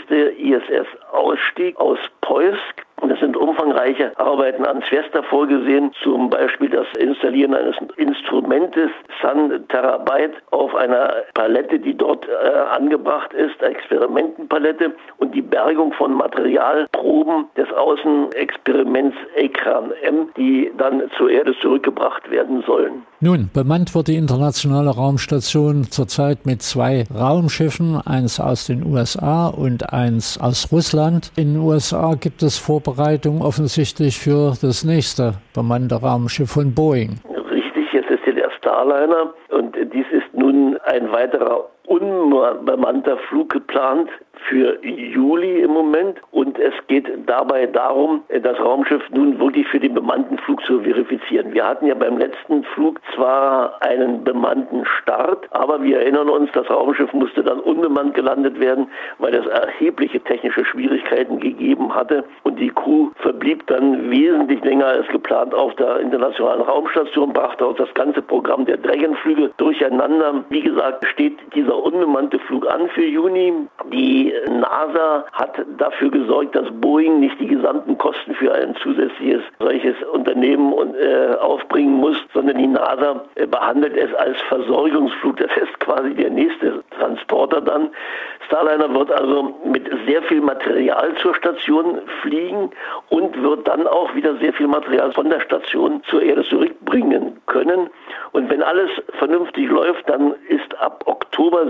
ISS-Ausstieg aus Poisk. Und es sind umfangreiche Arbeiten an Zvezda vorgesehen, zum Beispiel das Installieren eines Instrumentes Sun Terabyte auf einer Palette, die dort angebracht ist, Experimentenpalette, und die Bergung von Materialproben des Außenexperiments Ekran M, die dann zur Erde zurückgebracht werden sollen. Nun, bemannt wird die internationale Raumstation zurzeit mit 2 Raumschiffen, eins aus den USA und eins aus Russland. In den USA gibt es Vorbereitungen offensichtlich für das nächste bemannte Raumschiff von Boeing. Richtig, es ist ja der Starliner, und dies ist nun ein weiterer unbemannter Flug geplant für Juli im Moment, und es geht dabei darum, das Raumschiff nun wirklich für den bemannten Flug zu verifizieren. Wir hatten ja beim letzten Flug zwar einen bemannten Start, aber wir erinnern uns, das Raumschiff musste dann unbemannt gelandet werden, weil es erhebliche technische Schwierigkeiten gegeben hatte, und die Crew verblieb dann wesentlich länger als geplant auf der internationalen Raumstation, brachte auch das ganze Programm der Dragon-Flüge durcheinander. Wie gesagt, steht dieser unbemannte Flug an für Juni. Die NASA hat dafür gesorgt, dass Boeing nicht die gesamten Kosten für ein zusätzliches solches Unternehmen aufbringen muss, sondern die NASA behandelt es als Versorgungsflug. Das ist quasi der nächste Transporter dann. Starliner wird also mit sehr viel Material zur Station fliegen und wird dann auch wieder sehr viel Material von der Station zur Erde zurückbringen können. Und wenn alles vernünftig läuft, dann ist ab Oktober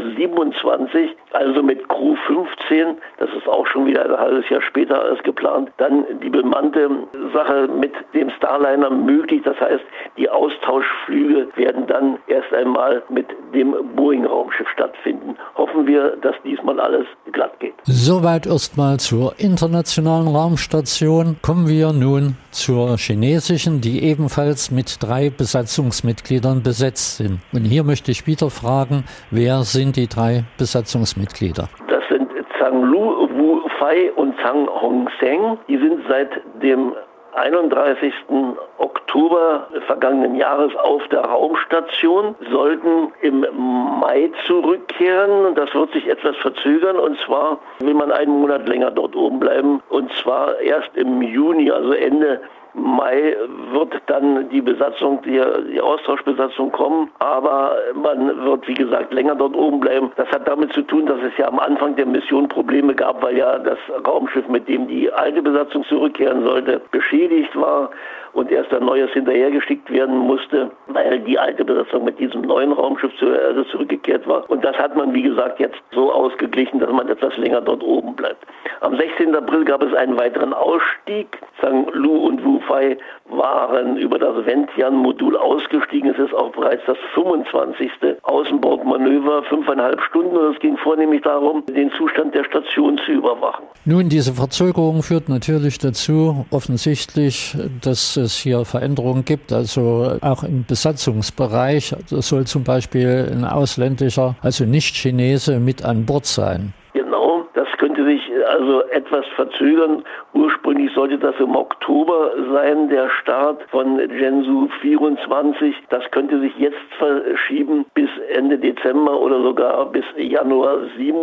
27, also mit Crew 15, das ist auch schon wieder ein halbes Jahr später als geplant, dann die bemannte Sache mit dem Starliner möglich. Das heißt, die Austauschflüge werden dann erst einmal mit dem Boeing-Raumschiff stattfinden. Hoffen wir, dass diesmal alles glatt geht. Soweit erstmal zur internationalen Raumstation. Kommen wir nun zur chinesischen, die ebenfalls mit 3 Besatzungsmitgliedern besetzt sind. Und hier möchte ich wieder fragen, wer sind die 3 Besatzungsmitglieder? Das sind Zhang Lu, Wu Fei und Zhang Hongseng. Die sind seit dem 31. Oktober vergangenen Jahres auf der Raumstation, sollten im Mai zurückkehren. Das wird sich etwas verzögern, und zwar will man einen Monat länger dort oben bleiben, und zwar erst im Juni, also Ende Mai wird dann die Besatzung, die Austauschbesatzung kommen, aber man wird, wie gesagt, länger dort oben bleiben. Das hat damit zu tun, dass es ja am Anfang der Mission Probleme gab, weil ja das Raumschiff, mit dem die alte Besatzung zurückkehren sollte, beschädigt war und erst ein neues hinterhergeschickt werden musste, weil die alte Besatzung mit diesem neuen Raumschiff zur Erde zurückgekehrt war. Und das hat man, wie gesagt, jetzt so ausgeglichen, dass man etwas länger dort oben bleibt. Am 16. April gab es einen weiteren Ausstieg. St. Lu und Wu Fei waren über das Wentian-Modul ausgestiegen. Es ist auch bereits das 25. Außenbordmanöver, 5,5 Stunden. Und es ging vornehmlich darum, den Zustand der Station zu überwachen. Nun, diese Verzögerung führt natürlich dazu, offensichtlich, dass es hier Veränderungen gibt. Also auch im Besatzungsbereich soll zum Beispiel ein ausländischer, also nicht Chinese, mit an Bord sein. Genau, das könnte sich also etwas verzögern. Ursprünglich sollte das im Oktober sein, der Start von Zhenzhou 24. Das könnte sich jetzt verschieben bis Ende Dezember oder sogar bis Januar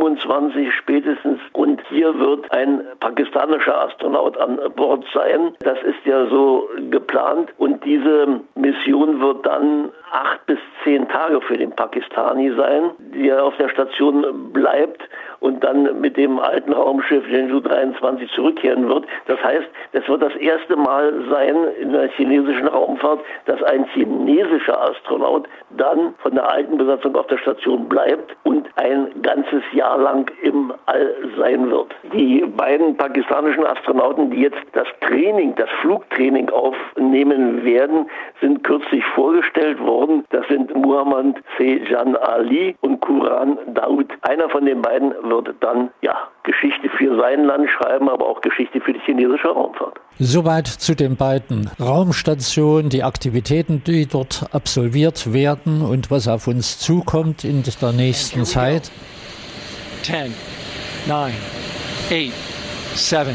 27 spätestens. Und hier wird ein pakistanischer Astronaut an Bord sein. Das ist ja so geplant. Und diese Mission wird dann 8 bis 10 Tage für den Pakistani sein, der auf der Station bleibt und dann mit dem alten Raumschiff Zhenzhou 23 zurückkehren wird. Das heißt, es wird das erste Mal sein in der chinesischen Raumfahrt, dass ein chinesischer Astronaut dann von der alten Besatzung auf der Station bleibt und ein ganzes Jahr lang im All sein wird. Die beiden pakistanischen Astronauten, die jetzt das Flugtraining aufnehmen werden, sind kürzlich vorgestellt worden. Das sind Muhammad Sejan Ali und Quran Daud. Einer von den beiden wird dann Geschichte für sein Land schreiben, aber auch Geschichte für die chinesische Raumfahrt. Soweit zu den beiden Raumstationen, die Aktivitäten, die dort absolviert werden und was auf uns zukommt in der nächsten Zeit. 10, 9, 8, 7,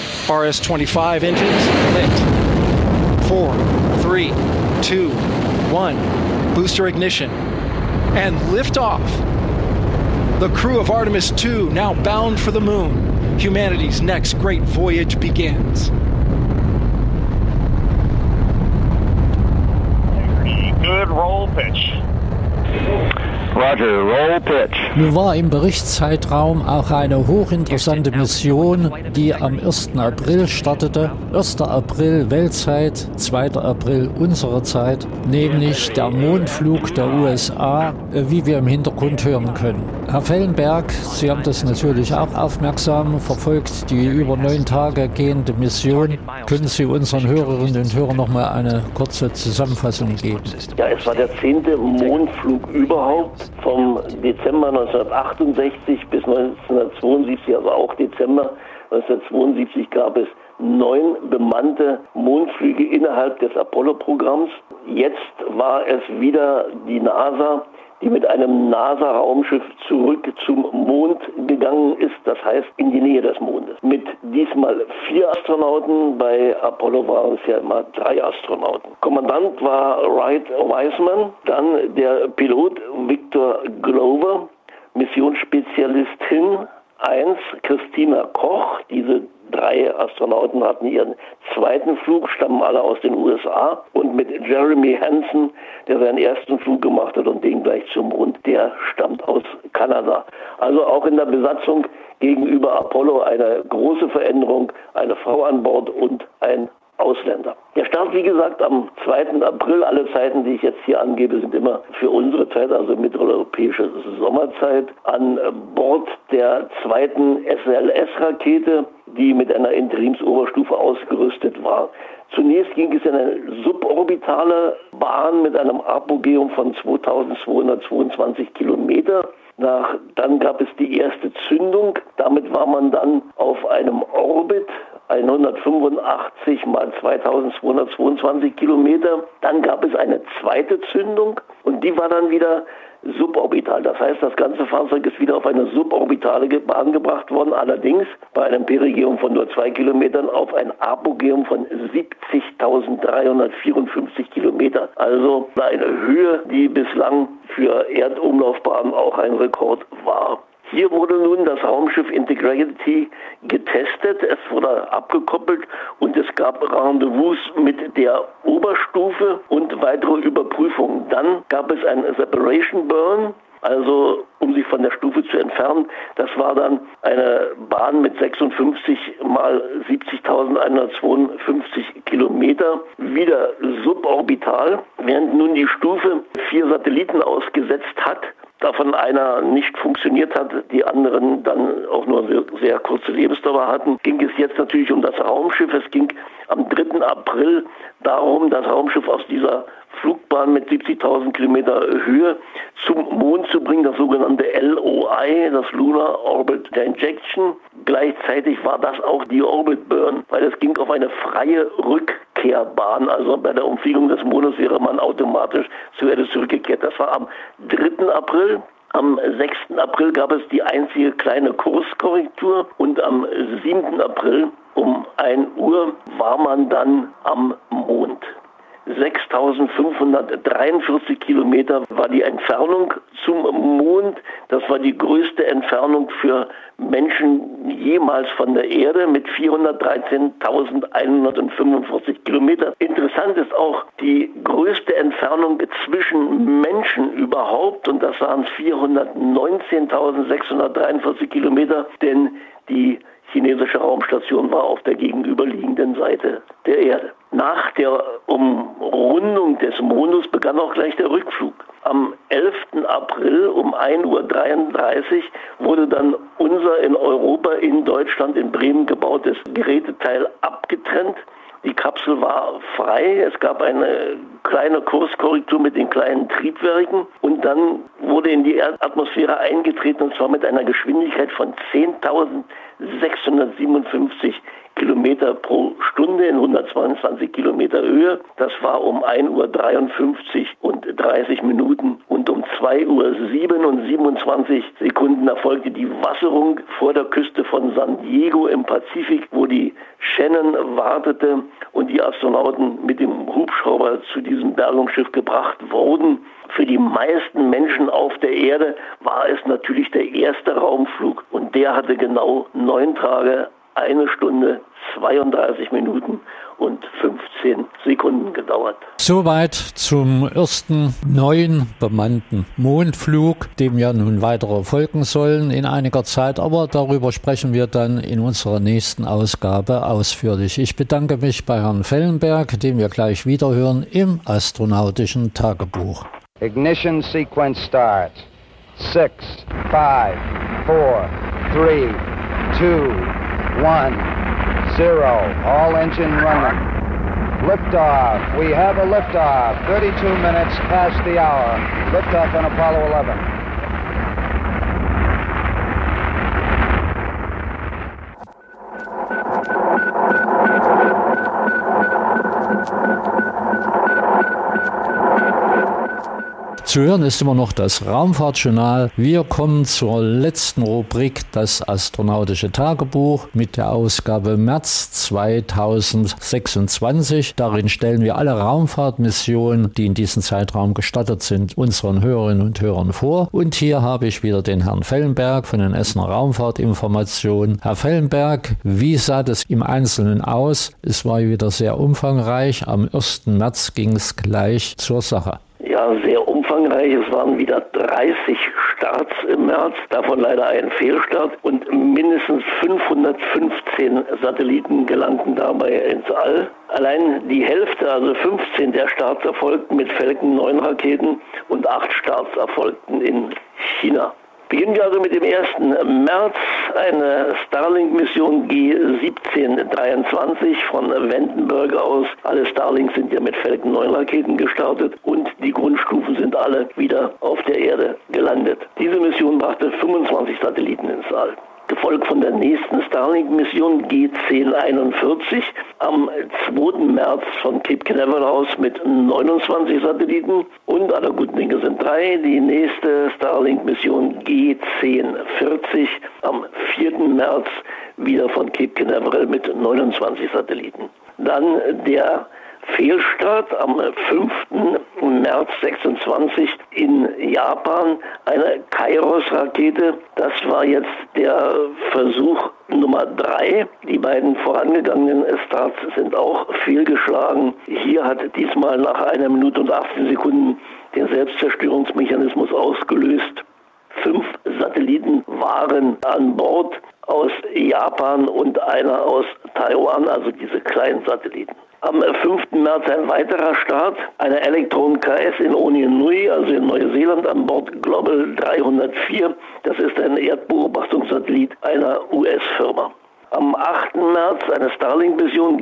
RS-25 engines lit. 4, 3, 2, 1, booster ignition, and liftoff. The crew of Artemis II now bound for the moon. Humanity's next great voyage begins. Good roll pitch. Roger, roll pitch. Nun war im Berichtszeitraum auch eine hochinteressante Mission, die am 1. April startete. 1. April Weltzeit, 2. April unsere Zeit, nämlich der Mondflug der USA, wie wir im Hintergrund hören können. Herr Fellenberg, Sie haben das natürlich auch aufmerksam verfolgt, die über 9 Tage gehende Mission. Können Sie unseren Hörerinnen und Hörern noch mal eine kurze Zusammenfassung geben? Ja, es war der 10. Mondflug überhaupt. Vom Dezember 1968 bis 1972, also auch Dezember 1972, gab es 9 bemannte Mondflüge innerhalb des Apollo-Programms. Jetzt war es wieder die NASA, die mit einem NASA-Raumschiff zurück zum Mond gegangen ist, das heißt in die Nähe des Mondes. Mit diesmal 4 Astronauten, bei Apollo waren es ja immer 3 Astronauten. Kommandant war Wright Wiseman, dann der Pilot Victor Glover, Missionsspezialistin 1 Christina Koch. Diese 3 Astronauten hatten ihren zweiten Flug, stammen alle aus den USA. Und mit Jeremy Hansen, der seinen ersten Flug gemacht hat und den gleich zum Mond, der stammt aus Kanada. Also auch in der Besatzung gegenüber Apollo eine große Veränderung, eine Frau an Bord und ein Ausländer. Der Start, wie gesagt, am 2. April. Alle Zeiten, die ich jetzt hier angebe, sind immer für unsere Zeit, also mitteleuropäische Sommerzeit. An Bord der zweiten SLS-Rakete, die mit einer Interimsoberstufe ausgerüstet war. Zunächst ging es in eine suborbitale Bahn mit einem Apogeum von 2222 Kilometer. Dann gab es die erste Zündung. Damit war man dann auf einem Orbit, 185 mal 2222 Kilometer. Dann gab es eine zweite Zündung und die war dann wieder suborbital. Das heißt, das ganze Fahrzeug ist wieder auf eine suborbitale Bahn gebracht worden, allerdings bei einem Perigeum von nur 2 Kilometern auf ein Apogeum von 70.354 Kilometer. Also eine Höhe, die bislang für Erdumlaufbahnen auch ein Rekord war. Hier wurde nun das Raumschiff Integrity getestet, es wurde abgekoppelt und es gab Rendezvous mit der Oberstufe und weitere Überprüfungen. Dann gab es ein Separation Burn, also um sich von der Stufe zu entfernen. Das war dann eine Bahn mit 56 mal 70.152 Kilometer, wieder suborbital, während nun die Stufe 4 Satelliten ausgesetzt hat, davon einer nicht funktioniert hat, die anderen dann auch nur sehr kurze Lebensdauer hatten, ging es jetzt natürlich um das Raumschiff. Es ging am 3. April darum, das Raumschiff aus dieser Flugbahn mit 70.000 Kilometer Höhe zum Mond zu bringen, das sogenannte LOI, das Lunar Orbit Injection. Gleichzeitig war das auch die Orbit Burn, weil es ging auf eine freie Rückkehrbahn. Also bei der Umfliegung des Mondes wäre man automatisch zur Erde zurückgekehrt. Das war am 3. April. Am 6. April gab es die einzige kleine Kurskorrektur und am 7. April um 1 Uhr war man dann am Mond. 6.543 Kilometer war die Entfernung zum Mond. Das war die größte Entfernung für Menschen jemals von der Erde mit 413.145 Kilometer. Interessant ist auch die größte Entfernung zwischen Menschen überhaupt, und das waren 419.643 Kilometer, denn die chinesische Raumstation war auf der gegenüberliegenden Seite der Erde. Nach der Umrundung des Mondes begann auch gleich der Rückflug. Am 11. April um 1.33 Uhr wurde dann unser in Europa, in Deutschland, in Bremen gebautes Geräteteil abgetrennt. Die Kapsel war frei, es gab eine kleine Kurskorrektur mit den kleinen Triebwerken und dann wurde in die Erdatmosphäre eingetreten, und zwar mit einer Geschwindigkeit von 10.657 Kilometer pro Stunde in 122 Kilometer Höhe. Das war um 1.53 Uhr und 30 Minuten und um 2.07 Uhr und 27 Sekunden erfolgte die Wasserung vor der Küste von San Diego im Pazifik, wo die Shannon wartete und die Astronauten mit dem Hubschrauber zu diesem Bergungsschiff gebracht wurden. Für die meisten Menschen auf der Erde war es natürlich der erste Raumflug, und der hatte genau 9 Tage, 1 Stunde, 32 Minuten und 15 Sekunden gedauert. Soweit zum ersten neuen bemannten Mondflug, dem ja nun weitere folgen sollen in einiger Zeit, aber darüber sprechen wir dann in unserer nächsten Ausgabe ausführlich. Ich bedanke mich bei Herrn Fellenberg, den wir gleich wiederhören im astronautischen Tagebuch. Ignition sequence start. 6, 5, 4, 3, 2, 1, 0. All engine running. Liftoff. We have a liftoff. 32 minutes past the hour. Liftoff on Apollo 11. Zu hören ist immer noch das Raumfahrtjournal. Wir kommen zur letzten Rubrik, das astronautische Tagebuch, mit der Ausgabe März 2026. Darin stellen wir alle Raumfahrtmissionen, die in diesem Zeitraum gestartet sind, unseren Hörerinnen und Hörern vor. Und hier habe ich wieder den Herrn Fellenberg von den Essener Raumfahrtinformationen. Herr Fellenberg, wie sah das im Einzelnen aus? Es war wieder sehr umfangreich. Am 1. März ging es gleich zur Sache. Ja, sehr umfangreich. Es waren wieder 30 Starts im März, davon leider ein Fehlstart, und mindestens 515 Satelliten gelangten dabei ins All. Allein die Hälfte, also 15 der Starts, erfolgten mit Falcon 9 Raketen und 8 Starts erfolgten in China. Beginnen wir also mit dem 1. März, eine Starlink-Mission G1723 von Vandenberg aus. Alle Starlinks sind ja mit Falcon 9 Raketen gestartet und die Grundstufen sind alle wieder auf der Erde gelandet. Diese Mission brachte 25 Satelliten ins All. Gefolgt von der nächsten Starlink-Mission G1041 am 2. März von Cape Canaveral aus mit 29 Satelliten, und aller guten Dinge sind 3. Die nächste Starlink-Mission G1040 am 4. März wieder von Cape Canaveral mit 29 Satelliten. Dann der Fehlstart am 5. März 26 in Japan, eine Kairos-Rakete. Das war jetzt der Versuch Nummer 3. Die beiden vorangegangenen Starts sind auch fehlgeschlagen. Hier hat diesmal nach 1 Minute und 18 Sekunden den Selbstzerstörungsmechanismus ausgelöst. 5 Satelliten waren an Bord aus Japan und einer aus Taiwan, also diese kleinen Satelliten. Am 5. März ein weiterer Start, eine Elektron KS in Onienui, also in Neuseeland, an Bord Global 304. Das ist ein Erdbeobachtungssatellit einer US-Firma. Am 8. März eine Starlink-Mission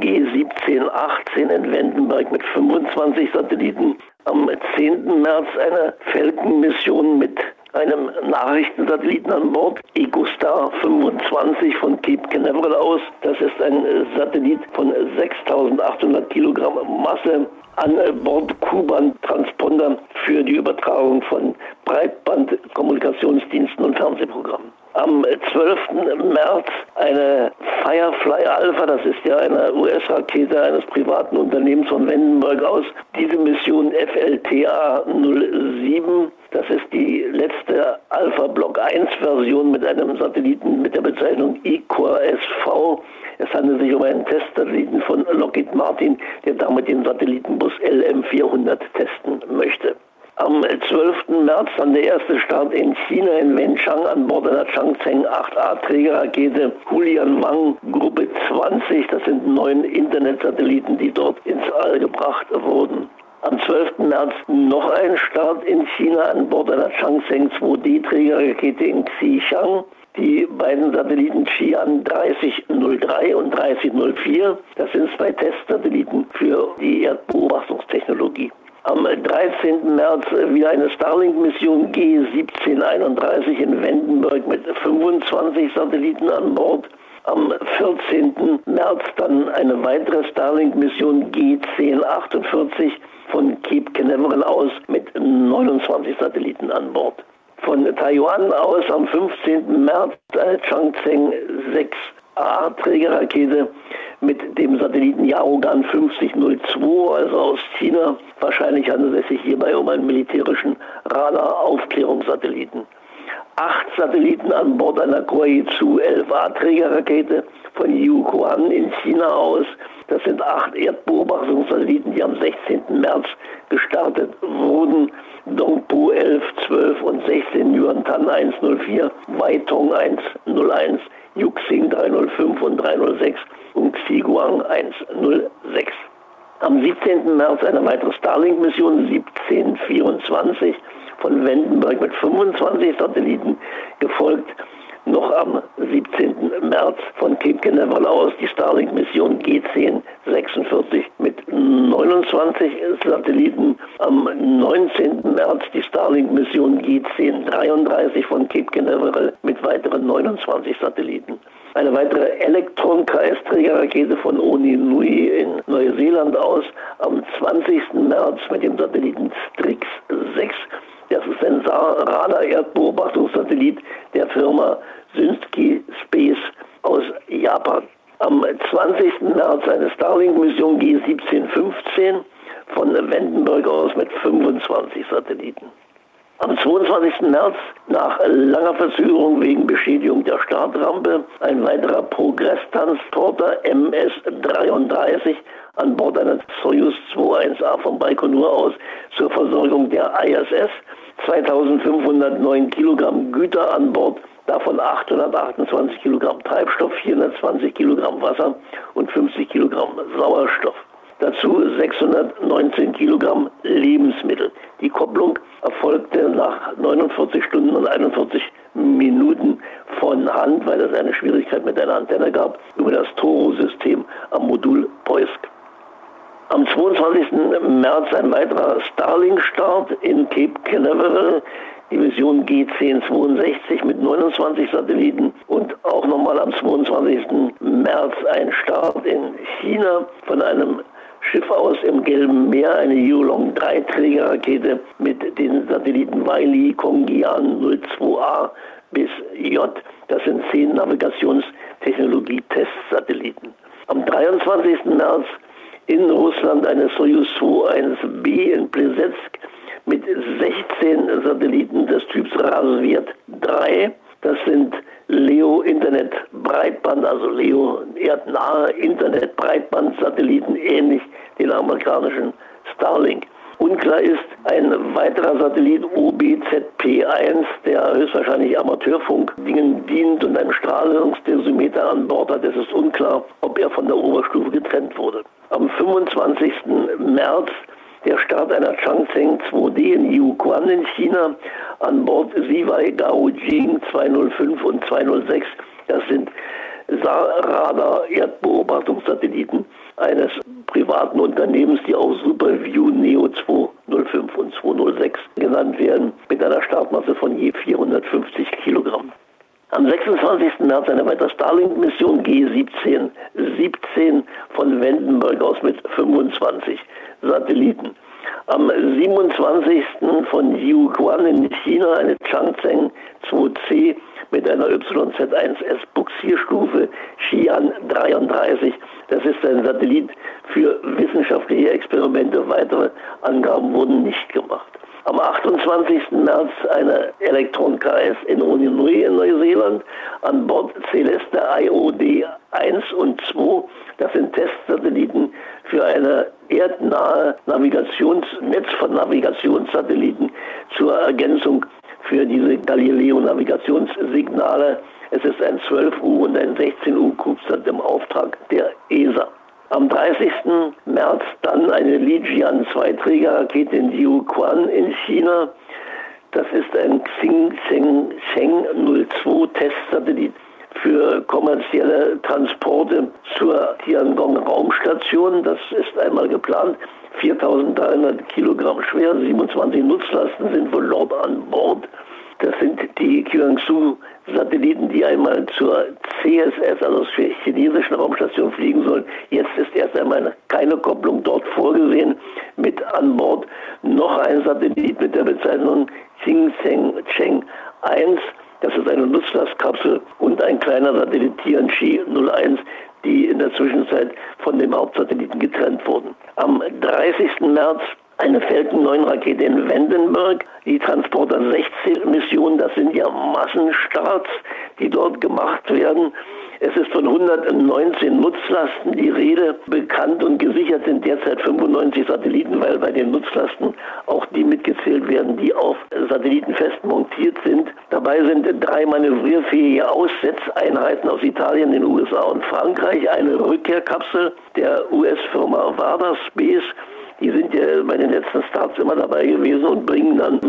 G1718 in Vandenberg mit 25 Satelliten. Am 10. März eine Falcon-Mission mit einem Nachrichtensatelliten an Bord, EcoStar 25 von Cape Canaveral aus. Das ist ein Satellit von 6.800 Kilogramm Masse, an Bord Ku-Band-Transponder für die Übertragung von Breitbandkommunikationsdiensten und Fernsehprogrammen. Am 12. März eine Firefly Alpha, das ist ja eine US-Rakete eines privaten Unternehmens von Vandenberg aus. Diese Mission FLTA 07, das ist die letzte Alpha Block 1 Version mit einem Satelliten mit der Bezeichnung ECOR-SV. Es handelt sich um einen Testsatelliten von Lockheed Martin, der damit den Satellitenbus LM400 testen möchte. Am 12. März dann der erste Start in China in Wenchang an Bord einer Changzheng 8A Trägerrakete Hulian Wang Gruppe 20. Das sind 9 Internetsatelliten, die dort ins All gebracht wurden. Am 12. März noch ein Start in China an Bord einer Changzheng 2D Trägerrakete in Xichang. Die beiden Satelliten Xi'an 3003 und 3004. Das sind 2 Testsatelliten für die Erdbeobachtungstechnologie. Am 13. März wieder eine Starlink-Mission G1731 in Vandenberg mit 25 Satelliten an Bord. Am 14. März dann eine weitere Starlink-Mission G1048 von Cape Canaveral aus mit 29 Satelliten an Bord. Von Taiwan aus am 15. März eine Changzheng 6A Trägerrakete mit dem Satelliten Yaogan 5002, also aus China. Wahrscheinlich handelt es sich hierbei um einen militärischen Radar-Aufklärungssatelliten. 8 Satelliten an Bord einer Koizhu 11A Trägerrakete von Yuquan in China aus. Das sind 8 Erdbeobachtungssatelliten, die am 16. März gestartet wurden. Dongpo 11, 12 und 16, Yuantan 104, Weitong 101, Yuxing 305 und 306 und Xiguang 106. Am 17. März eine weitere Starlink-Mission 1724 von Vandenberg mit 25 Satelliten, gefolgt noch am 17. März von Cape Canaveral aus die Starlink-Mission G1046 mit 29 Satelliten. Am 19. März die Starlink-Mission G1033 von Cape Canaveral mit weiteren 29 Satelliten. Eine weitere Elektron-KS-Trägerrakete von Onienui in Neuseeland aus am 20. März mit dem Satelliten Strix 6. Das ist ein Radar-Erdbeobachtungssatellit der Firma Synski Space aus Japan. Am 20. März eine Starlink-Mission G1715 von Vandenberg aus mit 25 Satelliten. Am 22. März, nach langer Verzögerung wegen Beschädigung der Startrampe, ein weiterer Progress-Transporter MS-33 an Bord einer Soyuz 21A von Baikonur aus zur Versorgung der ISS. 2509 Kilogramm Güter an Bord, davon 828 Kilogramm Treibstoff, 420 Kilogramm Wasser und 50 Kilogramm Sauerstoff. Dazu 619 Kilogramm Lebensmittel. Die Kopplung erfolgte nach 49 Stunden und 41 Minuten von Hand, weil es eine Schwierigkeit mit einer Antenne gab, über das Toro-System am Modul Poisk. Am 22. März ein weiterer Starlink-Start in Cape Canaveral, die Mission G1062 mit 29 Satelliten und auch nochmal am 22. März ein Start in China von einem Schiff aus im Gelben Meer, eine Yulong 3 Trägerrakete mit den Satelliten Weili, Kongyan 02A bis J. Das sind 10 Navigationstechnologie-Testsatelliten. Am 23. März in Russland eine Soyuz 2-1B in Plesetsk mit 16 Satelliten des Typs Razviet 3. Das sind Leo Internet-Breitband, also Leo erdnahe Internet-Breitband-Satelliten, ähnlich den amerikanischen Starlink. Unklar ist ein weiterer Satellit OBZP-1, der höchstwahrscheinlich Amateurfunkdingen dient und einen Strahlungsdosimeter an Bord hat. Es ist unklar, ob er von der Oberstufe getrennt wurde. Am 25. März der Start einer Changcheng 2D in Yihuan in China an Bord Ziwei Gaojing 205 und 206. Das sind Radar-Erdbeobachtungssatelliten eines privaten Unternehmens, die auch SuperView Neo 205 und 206 genannt werden, mit einer Startmasse von je 450 Kilogramm. Am 26. März eine weitere Starlink-Mission G17 von Vandenberg aus mit 25 Satelliten. Am 27. von Yihuan in China eine Changcheng 2C mit einer YZ1S Buxierstufe Xi'an 33. Das ist ein Satellit für wissenschaftliche Experimente. Weitere Angaben wurden nicht gemacht. Am 28. März eine Elektron KS in Onionui in Neuseeland an Bord Celeste IOD 1 und 2. Das sind Testsatelliten für eine erdnahe Netz von Navigationssatelliten zur Ergänzung für diese Galileo-Navigationssignale. Es ist ein 12U und ein 16U CubeSat im Auftrag der ESA. Am 30. März dann eine Lijian 2-Trägerrakete in Yihuan in China. Das ist ein Xingcheng 02 Testsatellit für kommerzielle Transporte zur Tiangong-Raumstation. Das ist einmal geplant. 4.300 Kilogramm schwer, 27 Nutzlasten sind wohl dort an Bord. Das sind die Jiangsu-Satelliten, die einmal zur CSS, also zur chinesischen Raumstation, fliegen sollen. Jetzt ist erst einmal keine Kopplung dort vorgesehen. Mit an Bord noch ein Satellit mit der Bezeichnung Xingcheng 1. Das ist eine Nutzlastkapsel und ein kleiner Satellit Tianqi 01, die in der Zwischenzeit von dem Hauptsatelliten getrennt wurden. Am 30. März eine Falcon 9 Rakete in Vandenberg, die Transporter 16 Mission, das sind ja Massenstarts, die dort gemacht werden. Es ist von 119 Nutzlasten die Rede. Bekannt und gesichert sind derzeit 95 Satelliten, weil bei den Nutzlasten auch die mitgezählt werden, die auf Satelliten fest montiert sind. Dabei sind 3 manövrierfähige Aussetzeinheiten aus Italien, den USA und Frankreich, eine Rückkehrkapsel der US-Firma Varda Space. Die sind ja bei den letzten Starts immer dabei gewesen und bringen dann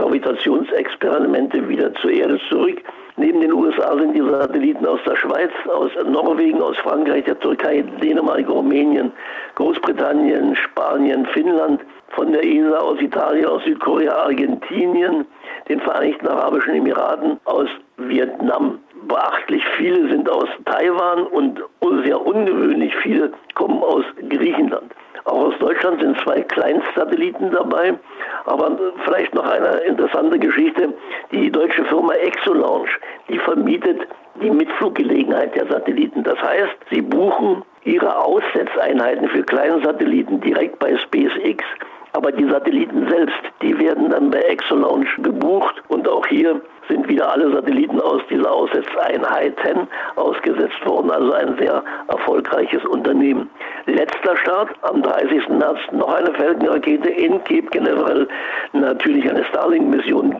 Mikrogravitationsexperimente wieder zur Erde zurück. Neben den USA sind die Satelliten aus der Schweiz, aus Norwegen, aus Frankreich, der Türkei, Dänemark, Rumänien, Großbritannien, Spanien, Finnland, von der ESA aus Italien, aus Südkorea, Argentinien, den Vereinigten Arabischen Emiraten, aus Vietnam. Beachtlich viele sind aus Taiwan und sehr ungewöhnlich viele kommen aus Griechenland. Auch aus Deutschland sind 2 Kleinstsatelliten dabei, aber vielleicht noch eine interessante Geschichte. Die deutsche Firma Exolaunch, die vermietet die Mitfluggelegenheit der Satelliten. Das heißt, sie buchen ihre Aussetzeinheiten für kleine Satelliten direkt bei SpaceX, aber die Satelliten selbst, die werden dann bei Exolaunch gebucht und auch hier sind wieder alle Satelliten aus dieser Aussetzeinheiten ausgesetzt worden, also ein sehr erfolgreiches Unternehmen. Letzter Start am 30. März noch eine Falcon-Rakete in Cape Canaveral, natürlich eine Starlink-Mission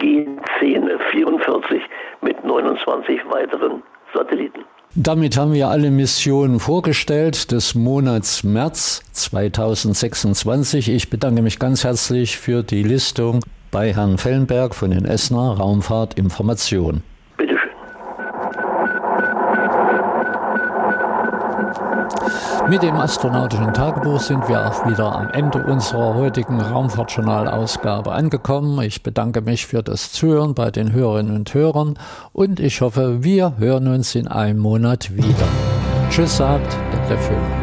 G1044 mit 29 weiteren Satelliten. Damit haben wir alle Missionen vorgestellt des Monats März 2026. Ich bedanke mich ganz herzlich für die Listung bei Herrn Fellenberg von den Essener Raumfahrtinformationen. Bitte schön. Mit dem astronautischen Tagebuch sind wir auch wieder am Ende unserer heutigen Raumfahrtjournal-Ausgabe angekommen. Ich bedanke mich für das Zuhören bei den Hörerinnen und Hörern und ich hoffe, wir hören uns in einem Monat wieder. Tschüss, sagt der Vögel.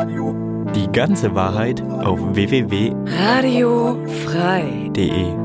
Die ganze Wahrheit auf www.radiofrei.de